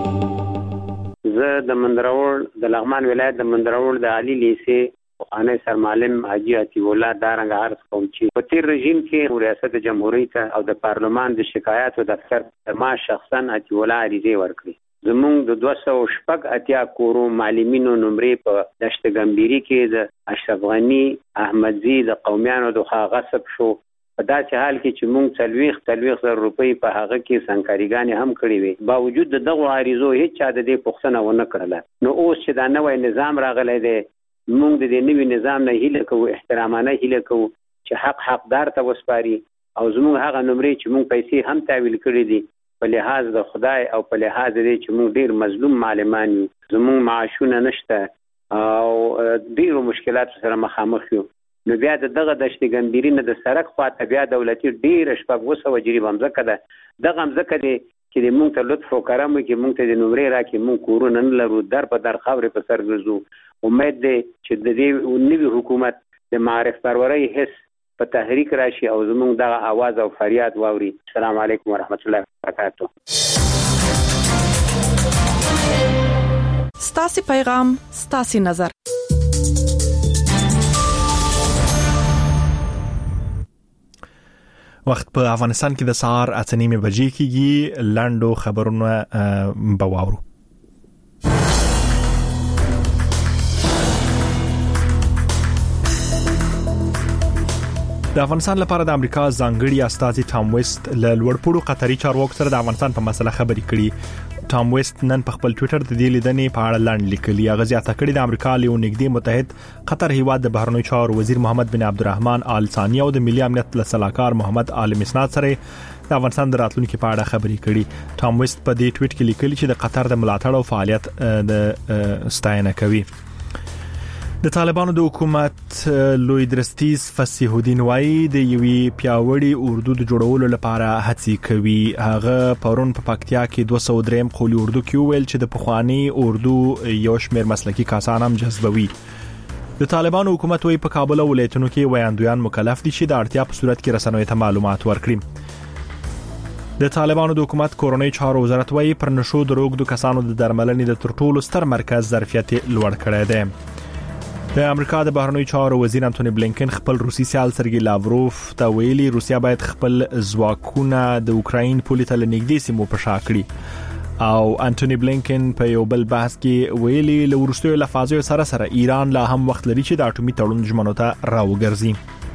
زه د مندرور د لغمان ولایت د مندرور د علي لیسې انا سر معلم حاجی عتیق الله دارنګ عرض کوم چې په تیر رژیم کې ریاست جمهوریت او د پارلمان د شکایاتو دفتر ما شخصا عتیق الله عریضه ورکړي. زمونږ د 280 کورو معلمینو نمرې په دشت ګمبيري کې د اشرف غنی احمدزي د قومیانو د غصب شو. په داسې حال کې چې مونږ 30,000 روپۍ په هغه کې سنکاریګانې هم کړې وي، باوجود د دغه عریضو هیڅ چا د دې پوښتنه ونه کړله. نو اوس چې دا نوی نظام راغلی دی، مونږ د دې نوي نظام نه هیله کوو، احترامانه هیله کوو چې حقدار ته وسپاري او زموږ هغه نمرې چې مونږ پیسې هم تحویل کړې دي په لحاظ د خدای او په لحاظ د چې مونږ ډیر مظلوم معلمان یو، زموږ معاشونه نشته او ډیرو مشکلاتو سره مخامخ یو. نو بیا دغه دشت ګمبيري نه د سړک خواته بیا دولتي ډیر شپږ وسو جریب ممزکه ده. دغه ممزکه د چې موږ ته لطف وکړم چې موږ ته د نمرې راکې موږ کورونه نه لرو در په در خاورې په سر ګرځو امید دی چې د دې نوي حکومت د معرف پرورۍ حس په تحریک راشي او زموږ دغه आवाज او فریاد واوري. السلام علیکم ورحمت الله وبرکاته. ستاسو پیغام ستاسو نظر. وخت په افغانستان کې د سهار 8:30 بجې کېږي. لاندو خبرونه بواورو. د افغانستان لپاره د امریکا ځانګړي استازي ټام ویست له لوړپوړو قطري چارواکو سره د افغانستان په مسله خبرې کړي. ټام ویست نن په خپل ټوئیټر د دې لیدنې په اړه لاندې لیکلي. هغه زیاته کړې د امریکا له نږدې متحد قطر هیواد د بهرنیو چارو وزیر محمد بن عبدالرحمن آل ثانی او د ملي امنیت صلاحکار محمد آل مسناد سره د افغانستان د راتلونکو په اړه خبرې کړي. ټام ویست په دې ټوئیټ کې لیکلي چې د قطر د ملاتړ او فعالیت د ستاینه کوي. د طالبانو د حکومت لوی درستیز فصیح الدین وای د یوې پیاوړي اردو د جوړولو لپاره هڅې کوي. هغه پرون په پکتیا کې 203 قولي اردو کې ویل چې د پخوانی اردو یو شمېر مسلکي کسان هم جذبوي. د طالبانو حکومت وای په کابل ولایتونو کې ویاندویان مکلف دي چې د اړتیا په صورت کې رسنیو ته معلومات ورکړي. د طالبانو د حکومت کورونی چارو وزارت وای پر نشو د روغدو کسانو د درملنې د ترټولو ستر مرکز ظرفیت لوړ کړی دی. د امریکا د بهرنیو چارو وزیر انټونی بلینکن خپل روسي سیال سرګي لاوروف ته ویلي روسیا باید خپل ځواکونه د اوکراین پولې ته لنږدې سیمو په شا کړي. او انټونی بلینکن په یو بل بحث کې ویلي له وروستیو لفاظو سره ایران لا هم وخت لري چې د اټومي تړون ژمنو ته راوګرځي.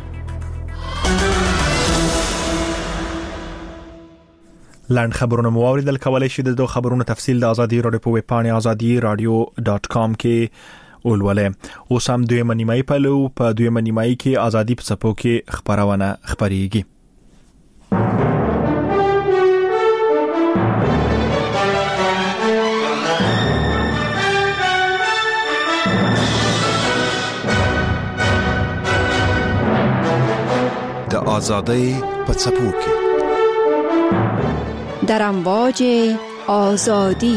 لاند خبرونه مو اوریدل. کولای شئ د دوه خبرونو تفصیل د ازادي رادیو په ویب پاڼه azadi.radio.com کې ولولې. اوس هم دویمه نیمایي په دویمه نیمایي کې ازادي په څپو کې خبرونه خبريږي. د ازادۍ په څپو کې در امواج آزادی.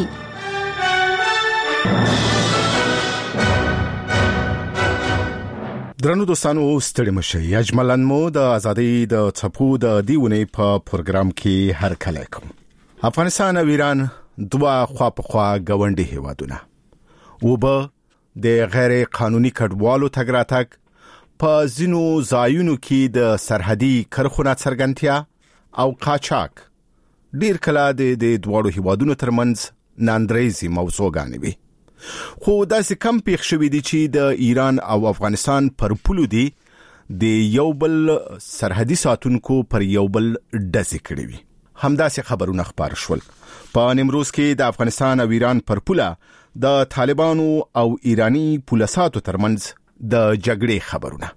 درنو دوستانو ستړي مشئ. اجملن مو د ازادۍ د څپو د دیونه په پروګرام کې هر کله کوم. افغانستان او ایران دوه خوا په خوا ګاونډي هیوادونه وبه د غیر قانوني کډوالو تګ راتګ په ځینو ځایونو کې د سرحدي کرخونه څرګندتیا او قاچاق ډیر کله د دوه هیوادونو ترمنځ ناندریزي موضوعګانې وي. خو داسې کم پیښ شوې دي چې د ایران او افغانستان پر پولو دي د یو بل سرحدي ساتونکو پر یو بل ډزې کړې وي. همداسې خبرونه خبر شول. په نیمروز کې د افغانستان او ایران پر پوله د طالبانو او ایرانی پولیساتو ترمنځ د جګړې خبرونه.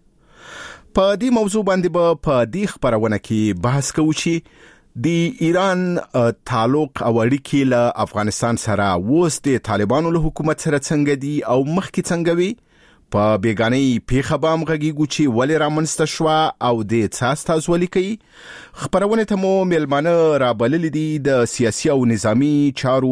په دې موضوع باندې په دې خبرونه کې بحث کوو چې د ایران تعلق او اړیکې له افغانستان سره اوس د طالبانو له حکومت سره څنګه دي او مخکې څنګه وي. په بیگانه پیښه بام غږیږو چې ولې رامنځته شوه او د څاستاز ولې کوي. خبرونه ته مو ملمانه رابلل دي د سیاسي او نظامی چارو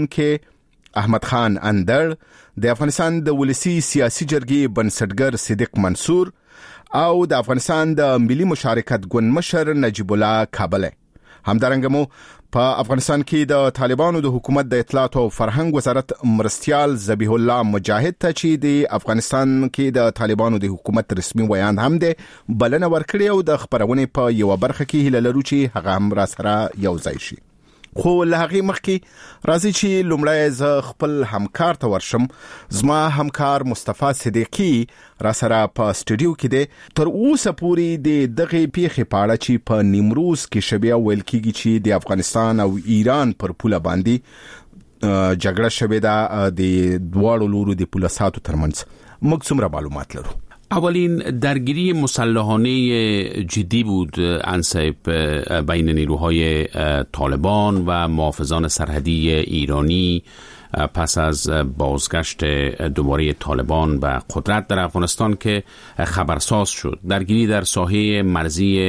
شنونکو احمد خان اندر، د افغانستان د ولسی سیاسي جرګې بنسټګر صدیق منصور او د افغانستان د ملي مشارکت ګوند مشر نجیب الله کابل. همدارنګه مو په افغانستان کې د طالبانو د حکومت د اطلاعات او فرهنګ وزارت مرستيال ذبیح الله مجاهد ته چې د افغانستان کې د طالبانو د حکومت رسمي ویان هم ده بلنه ورکړی او د خبرونه په یو برخه کې هله لرو چې هغه هم را سره یو ځای شي. خو له هغه مخکې راځي چې لومړی ز خپل همکار ته ورشم. زما همکار مصطفی صدیقی را سره په سټوډیو کې دی. تر اوسه پورې د دغه پیښې په اړه چې په نیمروز کې شبیا ویل کېږي چې د افغانستان او ایران پر پوله باندې جګړه شوې ده د دواړو لورو د پولیساتو ترمنځ. موږ څومره معلومات لرو؟ اولین درگیری مسلحانه جدی بود انصیب بین نیروهای طالبان و محافظان سرحدی ایرانی پس از بازگشت دوباره طالبان به قدرت در افغانستان که خبرساز شد. درگیری در ساحه مرزی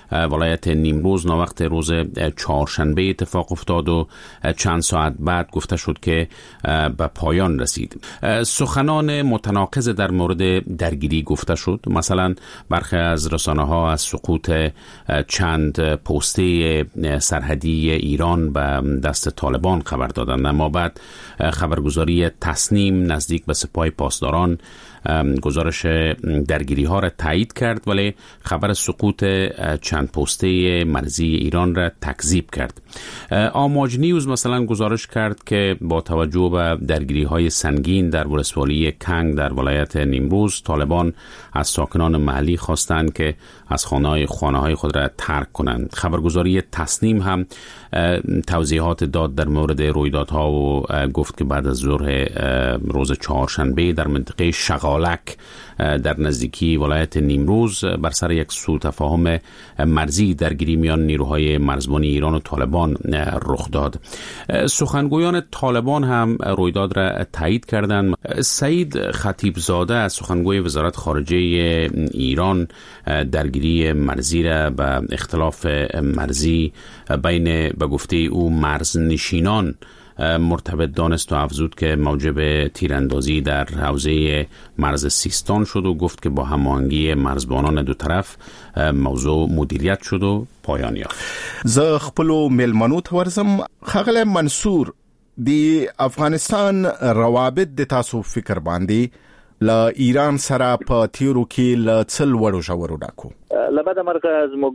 ولایت نیمروز وقت روز چهارشنبه اتفاق افتاد و چند ساعت بعد گفته شد که به پایان رسید. سخنان متناقض در مورد درگیری گفته شد. مثلا برخی از رسانه‌ها از سقوط چند پسته سرحدی ایران به دست طالبان خبر دادند، اما بعد خبرگزاری تسنیم نزدیک به سپاه پاسداران گزارش درگیری ها را تایید کرد، ولی خبر سقوط چند پسته مرزی ایران را تکذیب کرد. آماج نیوز مثلا گزارش کرد که با توجه به درگیری های سنگین در ولسوالی کنگ در ولایت نیمروز، طالبان از ساکنان محلی خواستند که از خانه های خود را ترک کنند. خبرگزاری تسنیم هم توضیحات داد در مورد رویدادها و گفت که بعد از ظهر روز چهارشنبه در منطقه شغالک در نزدیکی ولایت نیمروز بر سر یک سوء تفاهم مرزی درگیری میان نیروهای مرزبانی ایران و طالبان رخ داد. سخنگویان طالبان هم رویداد را تایید کردند. سعید خطیبزاده از سخنگوی وزارت خارجه ایران درگیری مرزی را به اختلاف مرزی بین به گفته او مرزنشینان مرتبط دانست و افزود که موجب تیراندازی در حوزه مرز سیستان شد و گفت که با هماهنگی مرزبانان دو طرف موضوع مدیریت شد و پایان یافت. زه خپلو ملمنو ته ورزم. ښاغلی منصور، د افغانستان روابط د تاسو فکر باندې له ایران سره په تیرو کې له څه لوړو ژورو ډاکو؟ له بده مرغه زموږ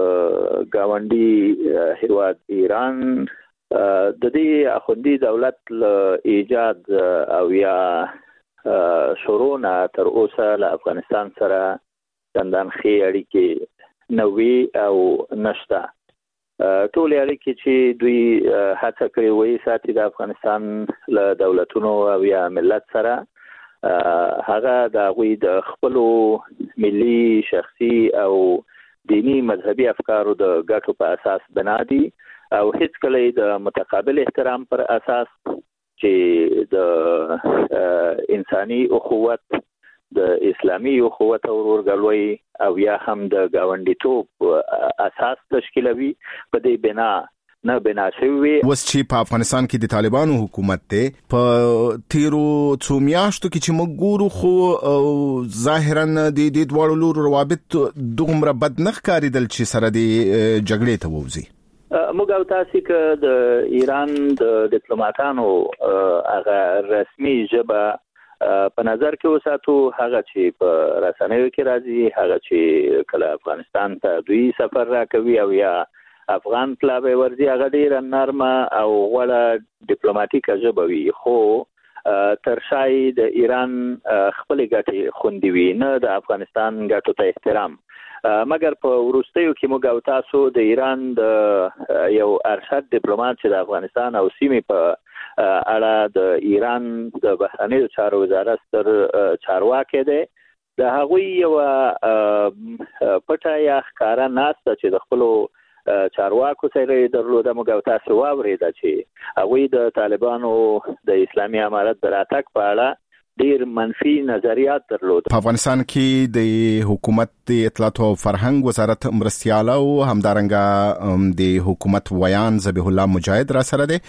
ګاونډي هیواد ایران د دې اخوندي دولت له ایجاد او یا شروع نه تر اوسه له افغانستان سره چندان ښې اړیکې نه وي او نشته. ټولې اړیکې چې دوی هڅه کړې وي ساتي د افغانستان له دولتونو او یا ملت سره، هغه د هغوی د خپلو ملي، شخصي او دینی مذهبي افکارو د ګټو په اساس بنا دي او هیڅ کله د متقابل احترام پر اساس چې د انساني اخوت، د اسلامي اخوت او ورورګلوي او یا هم د ګاونډیتوب اساس تشکیلوي په دې بنا نه بنا شوی. اوس چې په افغانستان کې د طالبانو حکومت ته په تیرو څو میاشتو کې چې موږ ګورو، خو ظاهرا د دې دواړو لورو روابط دومره بد نه ښکارېدل چې سره د جګړې ته ووځي. موږ او تاسو که د ایران د ډیپلوماټانو هغه رسمي ژبه په نظر کې وساتو، هغه چې په رسنیو کې راځي، هغه چې کله افغانستان ته دوی سفر راکوي او یا افغان پلاوی ورځي، هغه ډیره نرمه او غوړه ډیپلوماټیکه ژبه وي، خو تر شای د ایران خپل ګټې خوندي وي، نه د افغانستان ګټو ته احترام. مګر په وروستیو کې موږ او تاسو د ایران د یو ارشد ډیپلوماټ چې د افغانستان او سیمې په اړه د ایران د بهرنیو چارو وزارت ستر چارواکي دی، د هغوی یو پټه یا ښکاره ناسته چې د خپلو چارواکو سره درلوده، موږ او تاسو واورېده چې هغوی د طالبانو د اسلامي امارت د راتګ په اړه ډیر منفي نظریات درلود. په افغانستان کې د حکومت د اطلاعات او فرهنګ وزارت مرستیال او همدارنګه د حکومت ویان ذبیح الله مجاهد را سره دی.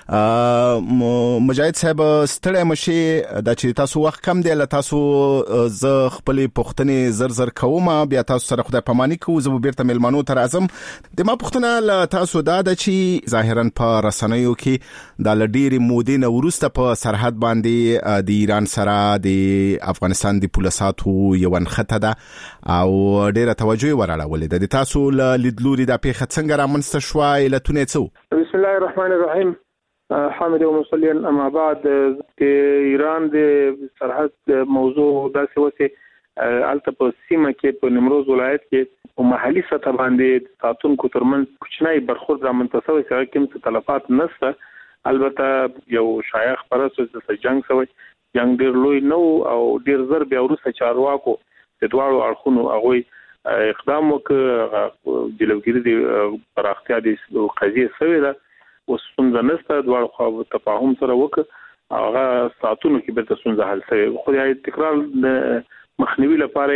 مجاهد صاحب، ستړی مشي د چې تاسو وخت کم دی، له تاسو ز خپل پښتنې زر کوم، بیا تاسو سره خدای پاماني کوو، زه بیرته ملمنو تر اعظم. د ما پښتنه له تاسو دا د چې ظاهرا په رسنیو کې د لډيري مودې نه وروسته په سرحد باندې د ایران سره د افغانستان د پولیساتو یو نخته ده او ډیره توجه ورالولې ده. د تاسو له لیدلوري د پیښه څنګه رامنځته شوه؟ علتونه څه؟ بسم الله الرحمن الرحیم. حامد و مصلين اما بعد ایران د سرحد موضوع داسې وسه الته په سیمه کې په نیمروز ولایت کې په محلي سطح باندې ساتونکو ترمنځ کوچنی برخورد رامنځته شوی چې کوم څه تلفات نشته. البته یو شایع خبره چې جنگ شوی، جنگ ډیر لوی نو او ډیر زر بیا وروسته چارواکو د دواړو اړخونو هغه اقدام وکړ، جلوګیری د پراختیا د قضیه سوی ده. اوس څنګه نسته دواړو خو تفاهم سره وکړ، هغه ساتونو کې به څنګه حل شوی. خو د تکرار مخنیوي لپاره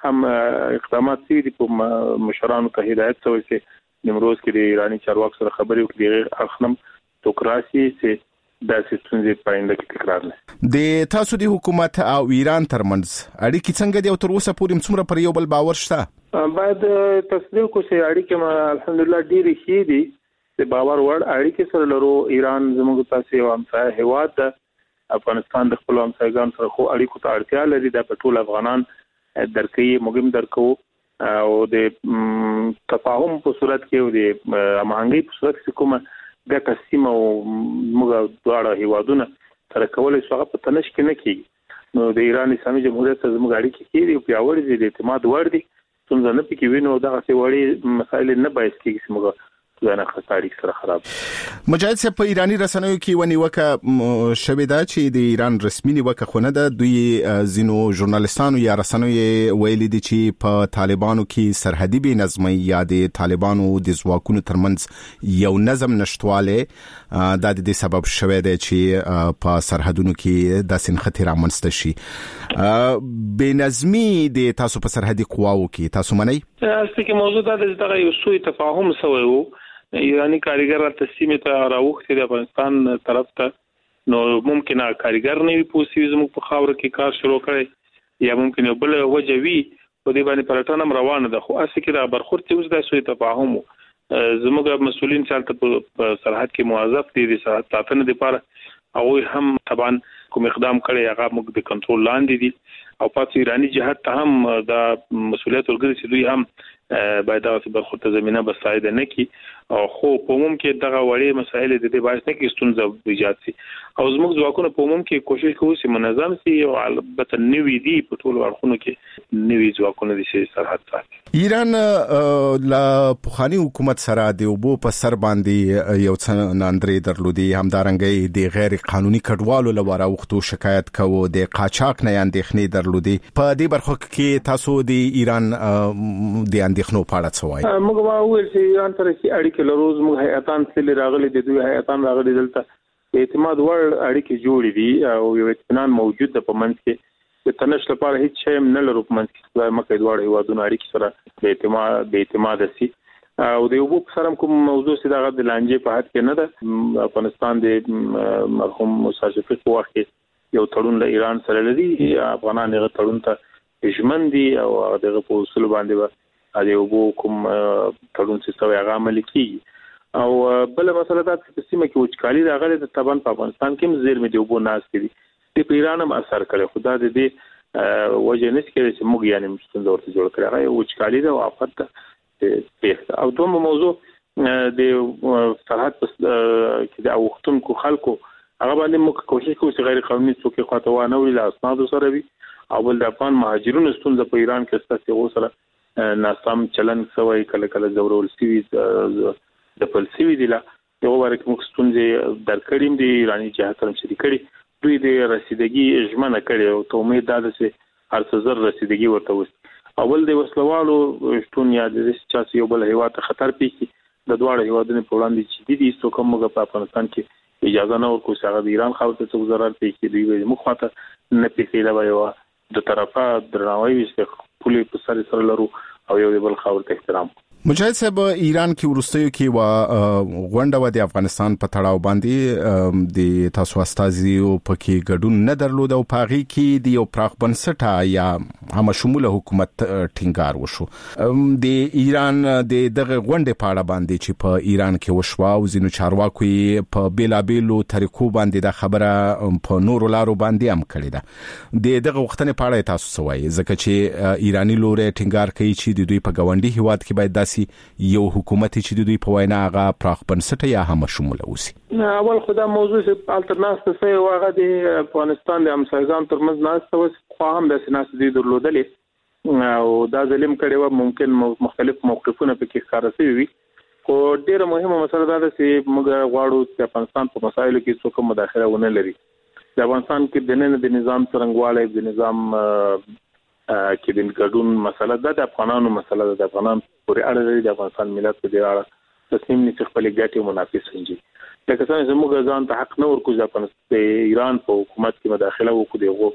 هم اقدامات دي په مشرانو ته هدایت شوی چې نیمروز کې د ایرانی چارواکو سره خبرې وکړي اخنم توکراسي چې دا ستونزې پاینده کې تکرار نه د تاسو د حکومت او ایران ترمنځ اړیکې څنګه دي او تر اوسه پورې څومره پر یو بل باور شته؟ باید تصدیق کو چې اړیکې الحمدلله ډېرې ښې دي چې باور وړ اړیکې سره لرو. ایران زموږ تاسو یو همسایه هیواد ده، افغانستان د خپل همسایګانو سره خو اړیکو ته اړتیا لري. د ټول افغانان درکې موږ درکو او د تفاهم په صورت کې او د هماهنګۍ په صورت کې کومه د تقسیم او موږ دواړه هیوادونه تر کولای شو په تنش کې نه کیږي. نو د ایران اسلامي جمهوریت سره موږ اړیکې کېږي او پیاوړې دي، د اعتماد وړ دي. څنګه نه پکې وینو دا څه وړي مسایل نه باید کېږي چې موږ ځان خطرې سره خراب. مجاهد صاحب په ایرانی رسنیو کې ونیوکه شوې ده چې د ایران رسمي نیوکه خونه ده. دوی زینو ژورنالستانو یا رسنیو ویلي دي چې په طالبانو کې سرحدي بې نظمي یا د طالبانو د ځواکونو ترمنځ یو نظم نشټواله د دې سبب شوې ده چې په سرحدونو کې د سنختی رامنځته شي. بې نظمي د تاسو په سرحدي قواو کې تاسو منئ؟ اصلي کې موضوع دا د دغه یو سوء تفاهم شوی وو. ایرانی کاریګر تسلیمه ته راوخته د افغانستان طرف ته، نو ممکنه کاریګر نه وي پوسی زموږ په خاور کې کار شروع کړي یا ممکن بل وجه وي په دې باندې پلټنه روانه ده. خو اصلي کې د برخورد اوس د سوء تفاهم زموږ مسؤلین چې په سرحد کې موظف دي د سرحد ساتنې لپاره او هم طبعا کوم اقدام کړي هغه موږ د کنټرول لاندې دي او پاتې ایرانی جهات ته هم د مسؤلیت ورګرځي چې دوی هم باید د برخورد زمينه بساید نه کی او خو په عموم کې دغه وړي مسایل د دې باعث نه کې ستونزه ایجاد شي او زموږ ځواکونه په عموم کې کوشش کوي چې منظم شي او البته نوې دي په ټول اړخونو کې نوې ځواکونه دي چې سرحد ساتي. ایران لا پخوانی حکومت سره د اوبو په سر باندې یو څه ناندري درلودي، همدارنګي د غیر قانوني کډوالو لپاره وختو شکایت کوو، د قاچاق نه اندېښنې درلودي. په دې برخه کې تاسو د ایران د اندېښنو په اړه څه وایي؟ موږ وايو چې ایران سره چې اړیکې لرو، موږ هیئتان سره راغلي دي، دوی هیئتان راغلي دلته اعتماد وړ اړیکې جوړې دي او یو اطمینان موجود ده په منځ کې. د تنش لپاره هیڅ شی نه لرو په منځ کې، مکه دواړه هیوادونو اړیکې سره د اعتماد سي او د یو په سره کوم موضوع سي دغه د لانجې په حد کې نه ده. افغانستان د مرحوم موسی شفیق په وخت کې یو تړون له ایران سره لري، افغانان هغه تړون ته ژمن دي او دغه په اصول باندې د یو کوم تړون چې هغه عملي کیږي. او بل مسله دا چې سیمه کې وچکالي راغلي د طبعا په افغانستان کې زیرمې د اوبو ناس دي، د ایران هم اثر کړي. خدا دې وجه نه کېږي چې موږ یعنی مستند ورته جوړ کړی هغه وچکالي ده او آفت ده. او دوم موضوع د سرحد کې د وختونکو خلکو هغه باندې موږ کوشش کوو چې غیر قانوني څوکۍ خاطوانه وي له اسنادو سره وي او بل د افغان مهاجرونو ستونزه په ایران کې ستاسو سره ناسم چلن سوی کله کله زورول سوي د فلسفي دي لا یو ورکه موږ ستونزې درکړیم دي ایرانی جهات هم چې کړي دوی د رسیدګي اجمنه کړي او ته امید ده چې هر څه زر رسیدګي ورته وست اول د وسلوالو شتون یا د سیاسي یو بل هیواد خطر پیږي د دواړو هیوادونو په وړاندې چې دي څو کوم موږ په افغانستان کې اجازه نه ورکو چې هغه د ایران خاطر څه ضرر پیږي دوی موږ خاطر نه پیږي دا یو د طرفه درناوی چې پولی په سر لرو او یو بل خاطر احترام. مجاهد صاحب ایران کې ورستیو کې وا غونډه و د افغانستان په تړاو باندې د تاسو استازي او پکې ګډون نه درلود او پاغي کې د یو پراخ بنسټه یا هم شموله حکومت ټینګار وشو. د ایران د دغه غونډه په اړه باندې چې په ایران کې وشوا او زینو چارواکو په بیلابیلو طریقو باندې د خبره په نورو لارو باندې هم کړی ده. د دغه وختنه په اړه تاسو څه وایي؟ ځکه چې ایرانی لوري ټینګار کوي چې د دوی په ګاونډي هیواد کې باید یو حکومت چې د دوی په وینا هغه پراخ بنسټه یا هم شموله اوسي. اول خدای موضوع چې الټرناتیو څه واغه د افغانستان د همسایګان ترمنځ ناسته وس خو هم د سناس دي درلودلې او دا ظلم کړي و ممکن مختلف موقفونه پکې ښکارا شوي وي. خو ډیره مهمه مسله دا ده چې موږ غواړو چې افغانستان په مسایلو کې څوک مداخله ونه لري. د افغانستان کې د نظام څرنګوالی د نظام کې د ګډون مسله ده، د افغانانو مسله ده، د افغانان پورې اړه لري، د افغانستان ملت په دې اړه تصمیم نیسي خپل ګټې منافس ونجي. لکه څنګه زموږ ځان ته حق نه ورکوي چې ایران په حکومت کې مداخله وکړي او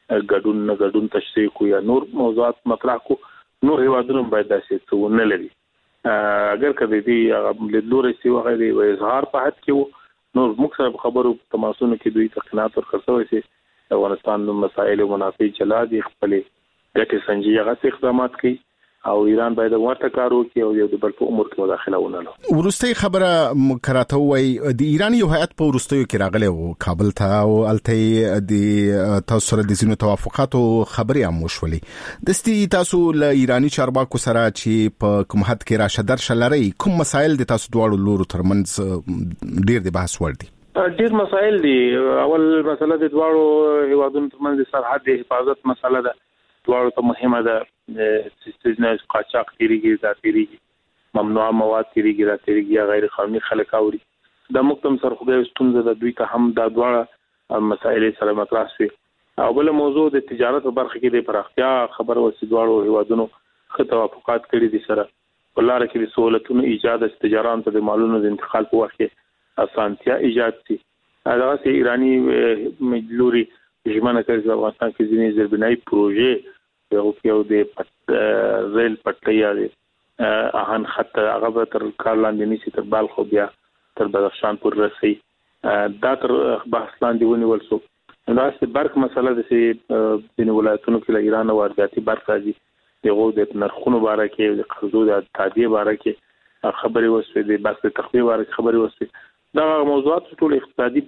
ګډون تشریح کو یا نور موضوعات مطرح کو نور هیوادونو باید داسې څه نه لري اگر کله دې لیدلوري سی وغیرہ و اظهار په حد کې نور مخکې خبرو تماسونو کې دوی تقنینات ورکړل شي افغانستان د مسایل او منافع چلا دي خپل ګټې سنجي هغه اقدامات کوي او ایران باید ورته کار وکړي او د بل په امور کې مداخله ونه لري. ورستي خبره کراته وای د ایران یو هیئت په ورستیو کې راغلی او کابل ته او الته د تاسو سره د زینو توافقاتو خبرې هم وشولې دستي تاسو له ایرانی چارواکو سره چې په کوم حد کې راشدر شلري کوم مسایل د تاسو دواړو لورو ترمنځ ډیر د بحث وړ دي؟ ډیر مسایل دي. اول مسله د دواړو هیوادونو ترمنځ سرحد حفاظت مسله ده. دواړو ته مهمه ده چې قاچاق تیریږي ممنوع مواد تیریږي غیر قانوني خلک اوري د مقتم سرخوږی ستونزه د دوی ته هم د دواړه مسایل سره مطرح شي. او بل موضوع د تجارت په برخه کې د پراختیا خبر ورسې دواړو هیوادونو ښه توافقات کړي دي سره ولاره کې د سہولتونو ایجاد د تجاران ته د مالونو د انتقال په وخت کې اسانتیا ایجاد شي. هغه چې ایرانی مجلوري ژمنه کوي چې افغانستان کې ځینې زیربنایي پروژې یو د ریل پټلۍ دی اهن خط هغه به تر کار لاندې نشي تر بالخ بیا تر بدخشان پورې رسي دا تر بحث لاندې ونیول شو. دا چې برق مسله د سي ولایتونو کې له ایران وارداتي برق راځي دغه د نرخونو باره کې د قرضو د تعدیه باره کې خبرې وسوي د بحث تخفیف باره کې خبرې وسوي. دا موضوعات ټول اقتصادي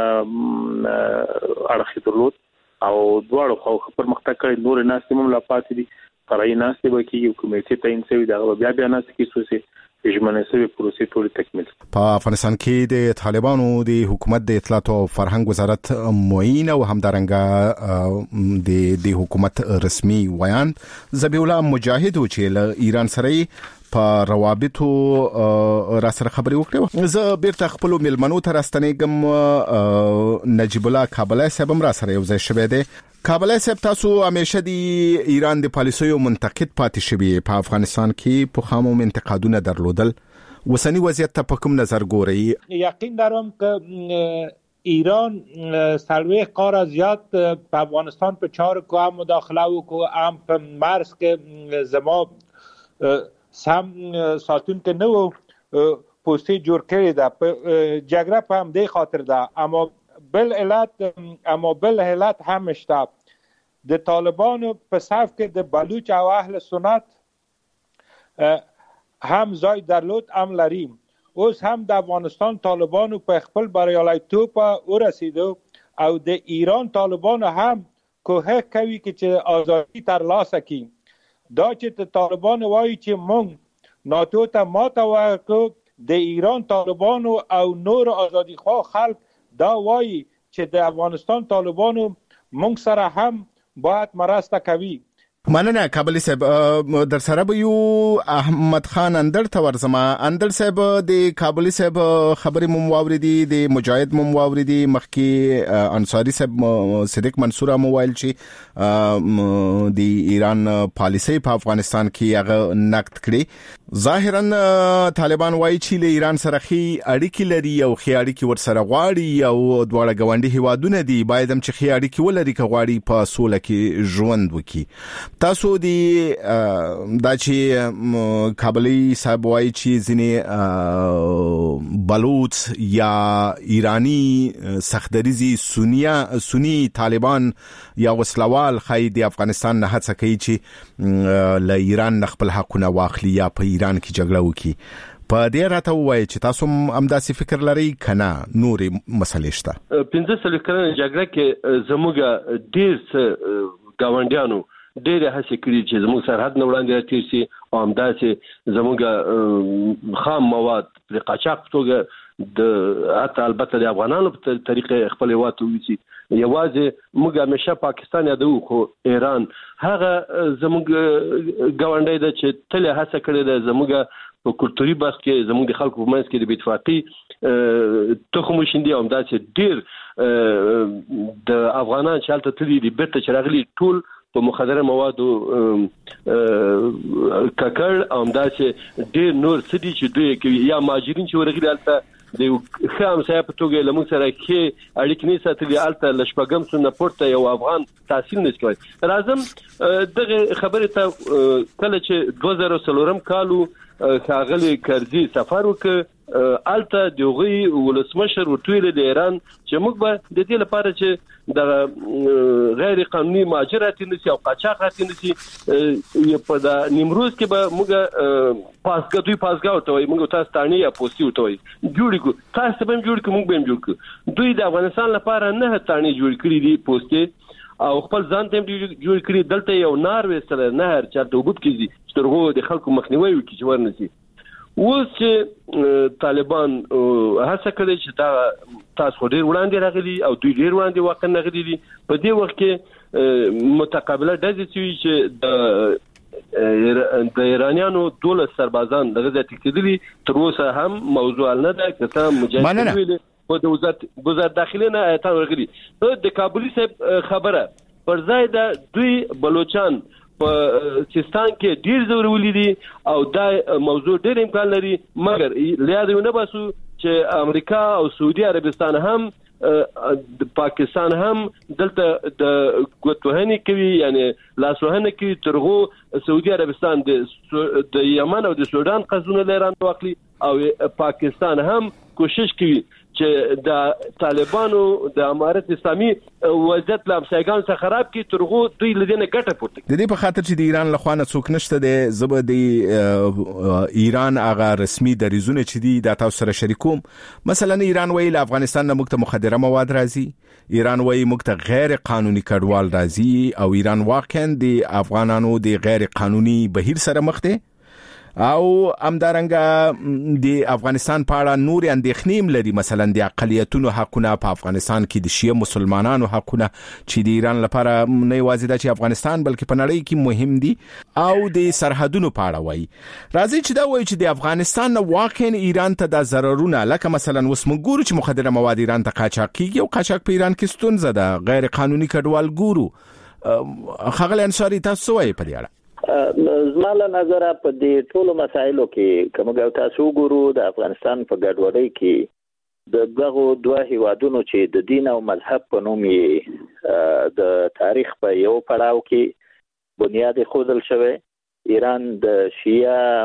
اړخ درلود او دواړو خو پر مختګ کړي نور ناس هم لا پاتې دي فرای ناس به کې یو کمیټه تعین شوی دا بیا ناس کې سوسي ژمنه شوی پروسې ټول تکمیل. په افغانستان کې د طالبانو د حکومت د اطلاعات او فرهنګ وزارت معین او همدارنګه د حکومت رسمي ویان ذبیح الله مجاهد چې له ایران سره په روابطو را سره خبرې وکړې. زه بیرته خپل ملمنو ته راستنېږم. نجیب الله کابلای صاحب هم را سره یو ځای شوی دی. کابلای صاحب تاسو همیشه د ایران د پالیسیو منتقد پاتې شوی په افغانستان کې په خامو انتقادونه درلودل وسنی وضعیت ته په کوم نظر ګورئ؟ یقین دارم که ایران سلوی قار زیاد په افغانستان په چارو کو هم مداخله وکړو هم په مرز کې زما سم ساتون که نو پوستی جور کړی ده په جګړه په هم دی خاطر ده اما بل علت هم شته. د طالبانو په صف کې د بلوچ او اهل سنت هم ځای درلود هم لریم. اوس هم د افغانستان طالبانو په خپل بریالیتوب ورسیدو او د ایران طالبانو هم کوښښ کوي چې آزادي ترلاسه کړي. دا چې طالبان وایي چې مونږ ناتو ته ماته ورکړو د ایران طالبانو او نور آزادي خواه خلک دا وایي چې د افغانستان طالبانو مونږ سره هم باید مرسته کوي. مننه کابل صاحب. در سره به یو احمد خان اندر ته ورزما. اندر صاحب د کابل صاحب خبرې مو واوریدي د مجاهد مو واوریدي مخکي انصاری صاحب صدیق منصور موبایل چې د ایران پالیسي په افغانستان کې هغه نقد کړي. ظاهرا طالبان وایي چې له ایران سره خي اړیکې لري او خي اړیکې ورسره غواړي او دواړه ګاونډي هیوادونه دي باید هم چې خي اړیکې ولري که غواړي په سوله کې ژوند وکړي. تاسو دی دا چې کابلی صاحب وایي چې ځینې بلوچ یا ایرانی سختدریزي سنی طالبان یا وسلوال خای د افغانستان نه هڅه کوي چې له ایران نه خپل حقونه واخلي یا په ایران کې جګړه وکړي. په دې راته وایي چې تاسو هم داسې فکر لرئ کنه نورې مسلې شته؟ 15 کلنه جګړه کې زموږ ډېر ګاونډیانو ډېر هڅه کړې چې زموږ سرحد نه وړاندې راتېر شي او همداسې زموږ خام مواد په قاچاق توګه د حتی البته د افغانانو په طریقې خپل هیواد ته وځي. یوازې موږ همیشه پاکستان یادو خو ایران هغه زموږ ګاونډی ده چې تل هڅه کړې ده زموږ په کلتوري بحث کې زموږ د خلکو په منځ کې د بې اتفاقي تخم وشیندي او همداسې ډېر د افغانان چې هلته تللي دي بیرته چې راغلي ټول په مخدره موادو ککړ او همداسې ډېر نور څه دي چې دوی کوي یا مهاجرین چې ورغلي هلته د خام صاحب په توګه لمون سره کې اړیکې نه ساتلي الته لشپګم سن پورته یو افغان تحصیل نشوي راځم دغه خبره ته کله چې 2003 کالو خاغلی کرزي سفر وکړ الته دغه ولسمشر ورټویل د ایران چې موږ به د دې لپاره چې د غیر قانوني مهاجرت نشي او قاچاق نشي په د نیمروز کې به موږ پاسګاو ته وي موږ تاسو تانی یا پوسټي ته وي جوړ کو تاسو به جوړ کو موږ به جوړ کو دوی د افغانستان لپاره نه تانی جوړ کړی دي پوسټي او خپل ځان ته جوړ کړی دلته یو نار وسره نهر چارته وګب کیږي سترغو د خلکو مخنیوي وکړي چې ورنسي اوس چې طالبان هڅه کوي چې تاسو ډیر وړاندې راغلي او دوی ډیر وړاندې واقع نغلي دي په دې وخت کې متقابله د د ایرانیانو 12 سربازان دغه ځای کېدلي تر اوسه هم موضوع نه ده که مجاهدین ویلي په وزارت داخلي نه ایتان ورغلي د کابلی صاحب خبره پر ځای د دوی بلوچستان په سیستان کې ډیر ضروري دي او دا موضوع ډیر امکان لري مګر لیاده نه باسو چې امریکا او سعودي عربستان هم د پاکستان هم دلته د ګوتوهنی کوي یعنی لاسوهنه کوي ترغو سعودي عربستان د یمن او د سودان قزونه لران واخلي او پاکستان هم کوشش کوي چې د طالبانو د امارت اسلامي وضعیت لا افسایګان څخه خراب کی ترغو دوی لدینه ګټه پورته د دې په خاطر چې د ایران لخوا نه څوک نشته د زبر ایران هغه رسمي دریزونه چې دي د تاسو سره شریکوم مثلا ایران ویل افغانستان نه مخته مخدره مواد راځي ایران ویل مخته غیر قانوني کډوال راځي او ایران واقعا د افغانانو د غیر قانوني بهیر سره مخته او امدارنګه د افغانستان په اړه نور اندېښنې لري مثلا د اقلیتونو حقونه په افغانستان کې د شیعه مسلمانانو حقونه چې د ایران لپاره نه یوازې د افغانستان بلکې په نړۍ کې مهم دي او د سرحدونو په اړه وایي راځي چې دا وایي چې د افغانستان واقعا ایران ته د ضررونه لکه مثلا وسمو ګورو چې مخدره مواد ایران ته قاچاق کیږي او قاچاق په ایران کې ستونزه ده غیر قانوني کډوال ګورو خغل انصاری تاسو وایي په اړه زماله نظر په دې ټولو مسایلو کې کومه تاسو ګورو د افغانستان په ګډوډۍ کې د دغه دوه هیوادونو چې د دین او مذهب په نوم د تاریخ په یو پړاو کې بنیاد خوذل شوی ایران د شیعه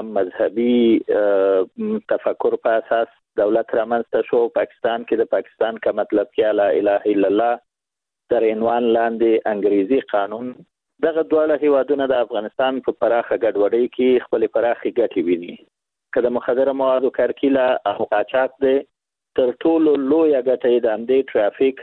مذهبي تفکر په اساس دولت رامنځته شو پاکستان کې د پاکستان کا مطلب کې لا اله الا الله تر عنوان لاندې انګریزي قانون دغه ډول هیوادونه د افغانستان په پراخه ګډوډۍ کې خپل پراخه ګټې ویني کله مخدره موادو کارکیله او قاچاق دي تر ټولو لوی ګټې د امدې ټرافیک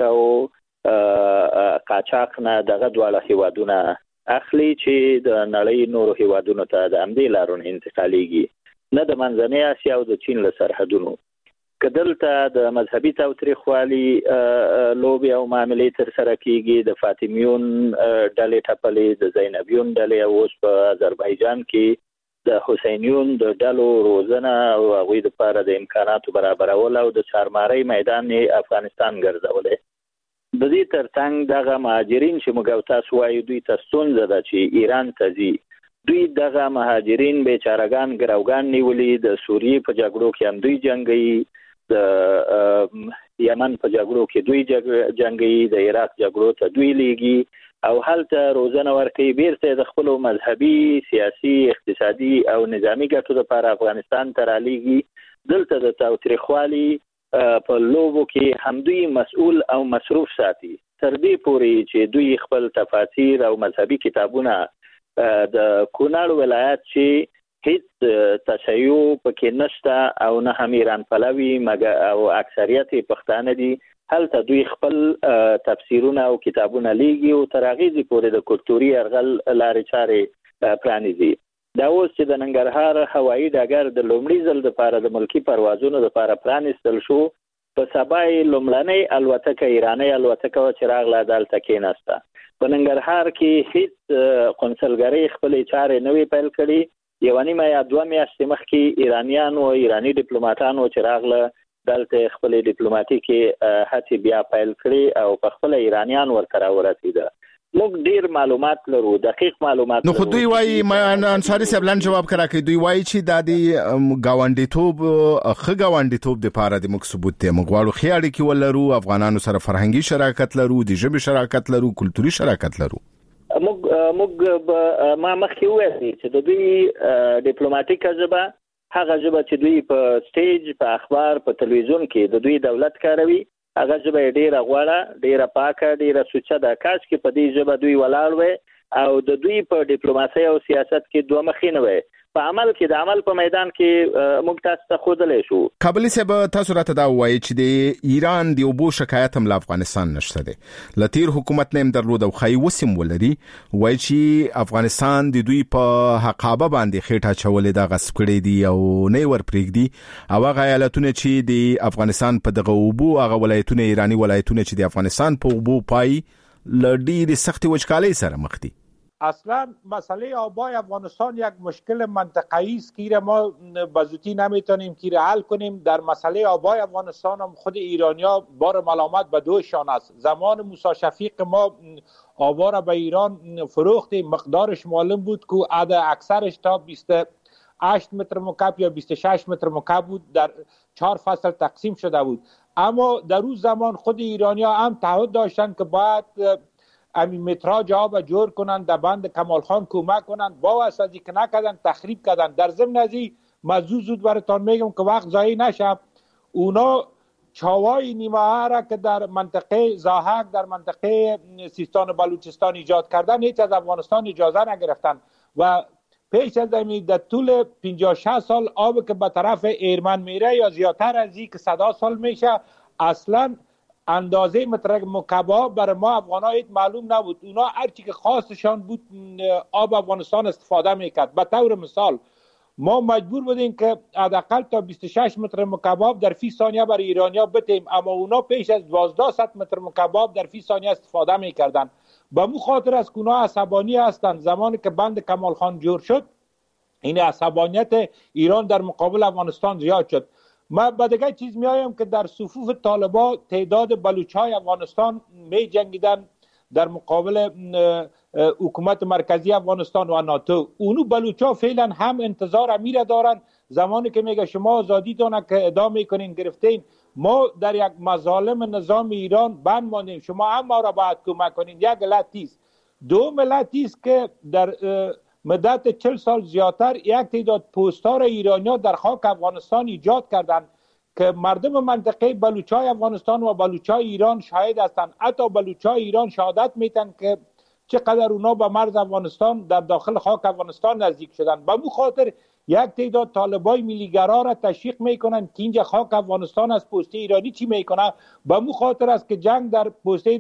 او قاچاق نه دغه ډول هیوادونه اخلي چې د نړۍ نور هیوادونو ته د امدې لارونه انتقاليږي نه د منځنۍ اسیا او د چین له سرحدونو کدلته د مذهبي تاوتریخوالي لوبي او معاملې تر سره کیږي د فاطمیون ډلې ټپلې د زینبیون ډلې اوس په آذربایجان کې د حسینیون د ډلو روزنه او هغوی د لپاره د امکاناتو برابرول او د چارمارۍ میدان افغانستان ګرځولې د دې ترڅنګ دغه مهاجرین چې موږ تاسو وایو دوی ته ستونزه ده چې ایران ته ځي دوی دغه مهاجرین بیچارهګان ګروګان نیولې د سوریې په جګړو کې هم دوی جنگي د یمن په جګړو کې دوی جنگي د عراق جګړو ته دوی لیږي او هلته روزنه ورکوي بیرته د خپل مذهبي سیاسي اقتصادي او نظامی ګټو لپاره افغانستان ته رالیږي دلته د تاوتریخوالي په لوبو کې هم دوی مسؤل او مصروف ساتي تر دې پورې چې دوی خپل تفاسیر او مذهبي کتابونه د کونړ ولایت چې هیڅ تشیع پکې نشته او نه هم ایران پلوي مګر او اکثریت پښتانه دي هلته دوی خپل تفسیرونه او کتابونه لیږي او تر هغې پورې د کلتوري ارغل لارې چارې پرانیزي دا اوس چې د ننګرهار هوایي ډګر د لومړي ځل لپاره د ملکي پروازونو لپاره پرانیستل شو په سبا لومړنۍ الوتکه ایرانی الوتکه چې راغله دلته کېناسته په ننګرهار کې هیڅ قونسلګرۍ خپلې چارې نوې پیل کړي یو نیمه یا دوه میاشتې مخکې ایرانیان او ایرانی ډیپلوماټانو چې راغله دلته خپل ډیپلوماټیکي هڅې بیا پیل کړي او په خپل ایرانیان ورته راورسېده موږ ډیر معلومات لرو، دقیق معلومات. نو خو دوی وایي انصاری صاحب لن جواب کړه دوی وایي چې د گاونډیتوب د پاره د موږ ثبوت ته موږ غواړو خیاړي کې ولرو، افغانانو سره فرهنګي شراکت لرو، د ژبې شراکت لرو، کلتوري شراکت لرو. موږ ما مخکې وویل چې د دوی ډیپلوماټیک ژبه هغه ژبه چې دوی په سټیج، په اخبار، په تلویزیون کې د دوی دولت کاروي، هغه ژبه ډیره غوړه، ډیره پاکه، ډیره سوچه ده. کاش کې په دې ژبه دوی ولاړ وي او د دوی په ډیپلوماسي او سیاست کې دوه مخینه وي. په عمل کې د عمل په میدان کې موږ تاسو ته خودلې شو. کابل صاحب تاسو راته دا وایي چې د ایران د اوبو شکایت هم له افغانستان نشته دی. لتیر حکومت نیم درلود او خای وسیم ولري، وایي چې افغانستان د دوی په حقابه باندې خېټه چولې دا غصب کړي دي او نه ور پرېږدي، او هغه ایالتونه چې د افغانستان په دغه اوبو، هغه ولایتونه ایرانی ولایتونه چې د افغانستان په اوبو پای لډیر سخت وچکالۍ سره مخ دي. اصلا مسئله آبای افغانستان یک مشکل منطقه‌ای است که ما بزودی نمیتونیم که حل کنیم. در مسئله آبای افغانستان هم خود ایرانیا بار ملامت به دوشان است. زمان موسی شفیق ما آبا را به ایران فروختیم، مقدارش معلوم بود که عدد اکثرش تا 28 متر مکعب یا 26 متر مکعب بود، در 4 فصل تقسیم شده بود. اما در اون زمان خود ایرانیا هم تعهد داشتن که باید امی متراج آب جور کنن، در بند کمال خان کمک کنن. با واسطی که نکردن، تخریب کردن. در ضمن ازی زود براتون میگم که وقت ضایع نشه، اونا چاوای نیمه را که در منطقه زاهک، در منطقه سیستان و بلوچستان ایجاد کردن، هیچ از افغانستان اجازه نگرفتن و پیش از این در طول 50-60 سال آب که به طرف ایرمن میره یا زیادتر از این که 100 سال میشه، اصلا اندازه متر مکعب برای ما افغان‌ها معلوم نبود. اونا هر چی که خواستشان بود آب افغانستان استفاده میکرد. به طور مثال ما مجبور بودیم که حداقل تا 26 متر مکعب در فی ثانیه برای ایرانیا بتیم، اما اونا پیش از 1200 متر مکعب در فی ثانیه استفاده میکردن. به مو خاطر از اونا عصبانی هستند. زمانی که بند کمال خان جور شد، این عصبانیت ایران در مقابل افغانستان زیاد شد. ما به دیگه چیز میایم که در صفوف طالبان تعداد بلوچ‌های افغانستان می جنگیدن در مقابل حکومت مرکزی افغانستان و ناتو. اونو بلوچ‌ها فعلا هم انتظار امیر دارن، زمانی که میگه شما آزادیتون که ادامه میکنین گرفتین، ما در یک مظالم نظام ایران بند ماندیم، شما هم ما را باید کمک کنین. یک علتی است. دوم علتی است که در مدت 40 سال زیادتر یک تعداد پستار ایرانیا در خاک افغانستان ایجاد کردند که مردم منطقه بلوچای افغانستان و بلوچای ایران شاهد هستند. حتی بلوچای ایران شهادت میتن که چقدر اونا به مرز افغانستان در داخل خاک افغانستان نزدیک شدن. به مو خاطر یک تعداد طالبای ملیگرا را تشویق میکنن که اینجا خاک افغانستان از پسته ایرانی چی میکنه. به مو خاطر است که جنگ در پسته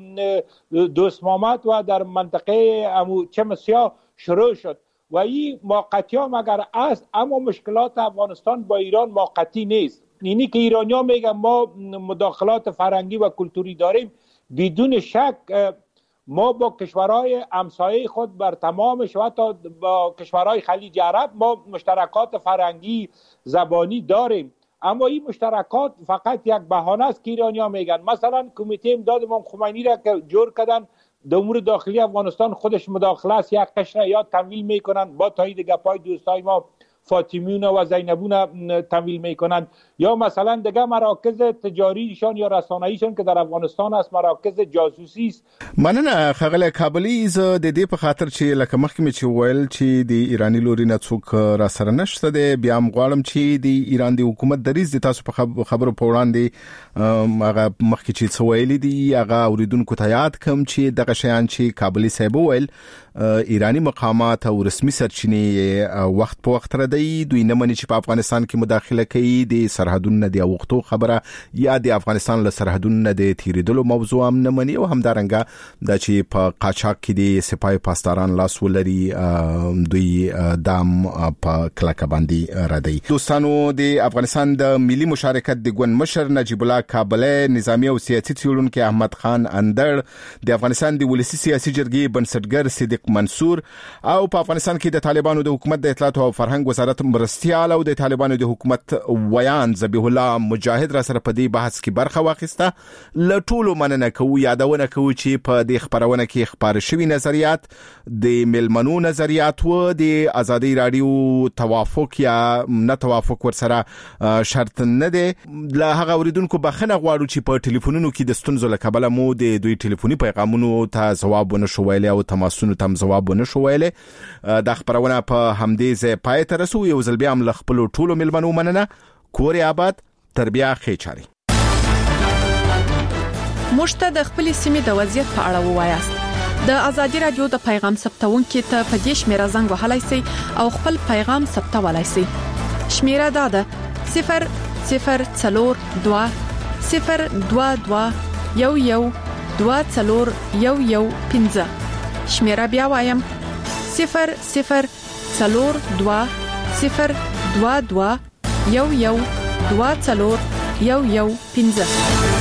دوست محمد و در منطقه چم سیاه شروع شد و این موقتی ها مگر است، اما مشکلات افغانستان با ایران موقتی نیست. اینی که ایرانیا میگن ما مداخلات فرهنگی و کلتوری داریم، بدون شک ما با کشورهای همسایه خود بر تمامش و حتی با کشورهای خلیج عرب ما مشترکات فرهنگی زبانی داریم، اما این مشترکات فقط یک بهانه است که ایرانیا میگن. مثلا کمیته امداد امام خمینی را که جور کردن، در امور داخلی افغانستان خودش مداخله است، یک قشر یا تمویل میکنن با تایید گپای دوستای ما فاطمیون و زینبون تمویل میکنن، یا مثلا دیگه مراکز تجاریشان یا رسانه‌ایشان که در افغانستان است مراکز جاسوسی است. مننه ښاغلی کابلي. زه د دې په خاطر چې لکه مخکې مې چې ویل چې د ایرانی لوري نه څوک را سره نشته دی، بیا هم غواړم چې د ایران د حکومت دریځ د تاسو په خبرو په وړاندې هغه مخکې چې څه ویلي دي هغه اوریدونکو ته یاد کړم چې دغه شیان چې کابلي صاحب ویل ایرانی مقامات او رسمي سرچینې وخت په وخت ردی دوی نه مني چې په افغانستان کې مداخله کوي، د سرحدونو د وختو خبره یا د افغانستان له سرحدونو د تیریدلو موضوع هم نه مني، او همدارنګه د چې په قاچاق کې د سپای پاسداران لاس ولري دوی دام په کلکه باندې ردی. دوستانو، د افغانستان د ملي مشارکت د ګوند مشر نجیب الله کابلی، نظامی او سیاسي څېړونکی احمد خان اندړ، د افغانستان د ولسی سیاسي جرګې بنسټګر صدیق منصور او په افغانستان کې د طالبانو د حکومت د اطلاعات او فرهنګ وزارت وزارت مرستيال او د طالبانو د حکومت ویان ذبیح الله مجاهد را سره په دې بحث کې برخه واخیسته. ل ټولو مننه کوو یادونه کوو چې په دې خبرونه کې خبر شوی نظریات د ملمنو نظریات و د ازادي رادیو توافق یا نه توافق ورسره شرط نه دی. له هغه اوریدونکو بخنه غواړو چې په ټلیفونونو کې د ستونزو له کبله مو د دوی ټلیفوني پیغامونو ته جواب ونه شو ویلې او تماسونو ته جواب ونه شو ویلې. د خبرونه په همدې ځای پای ته رسو. یو ځل بیا هم له خپل ټولو ملمنو مننه. کور آباد تر بیا ښې چاري. مشته د خپل سیمې د وضعیت په اړه ووایاست. د ازادي رادیو د پیغام ثبتونکو ته په دې شمیره زنګ وهلای شئ او خپل پیغام ثبتولای شئ. شمیره دا ده 002 022 11 24 شمیره بیا وایم 002 022 11 24 15.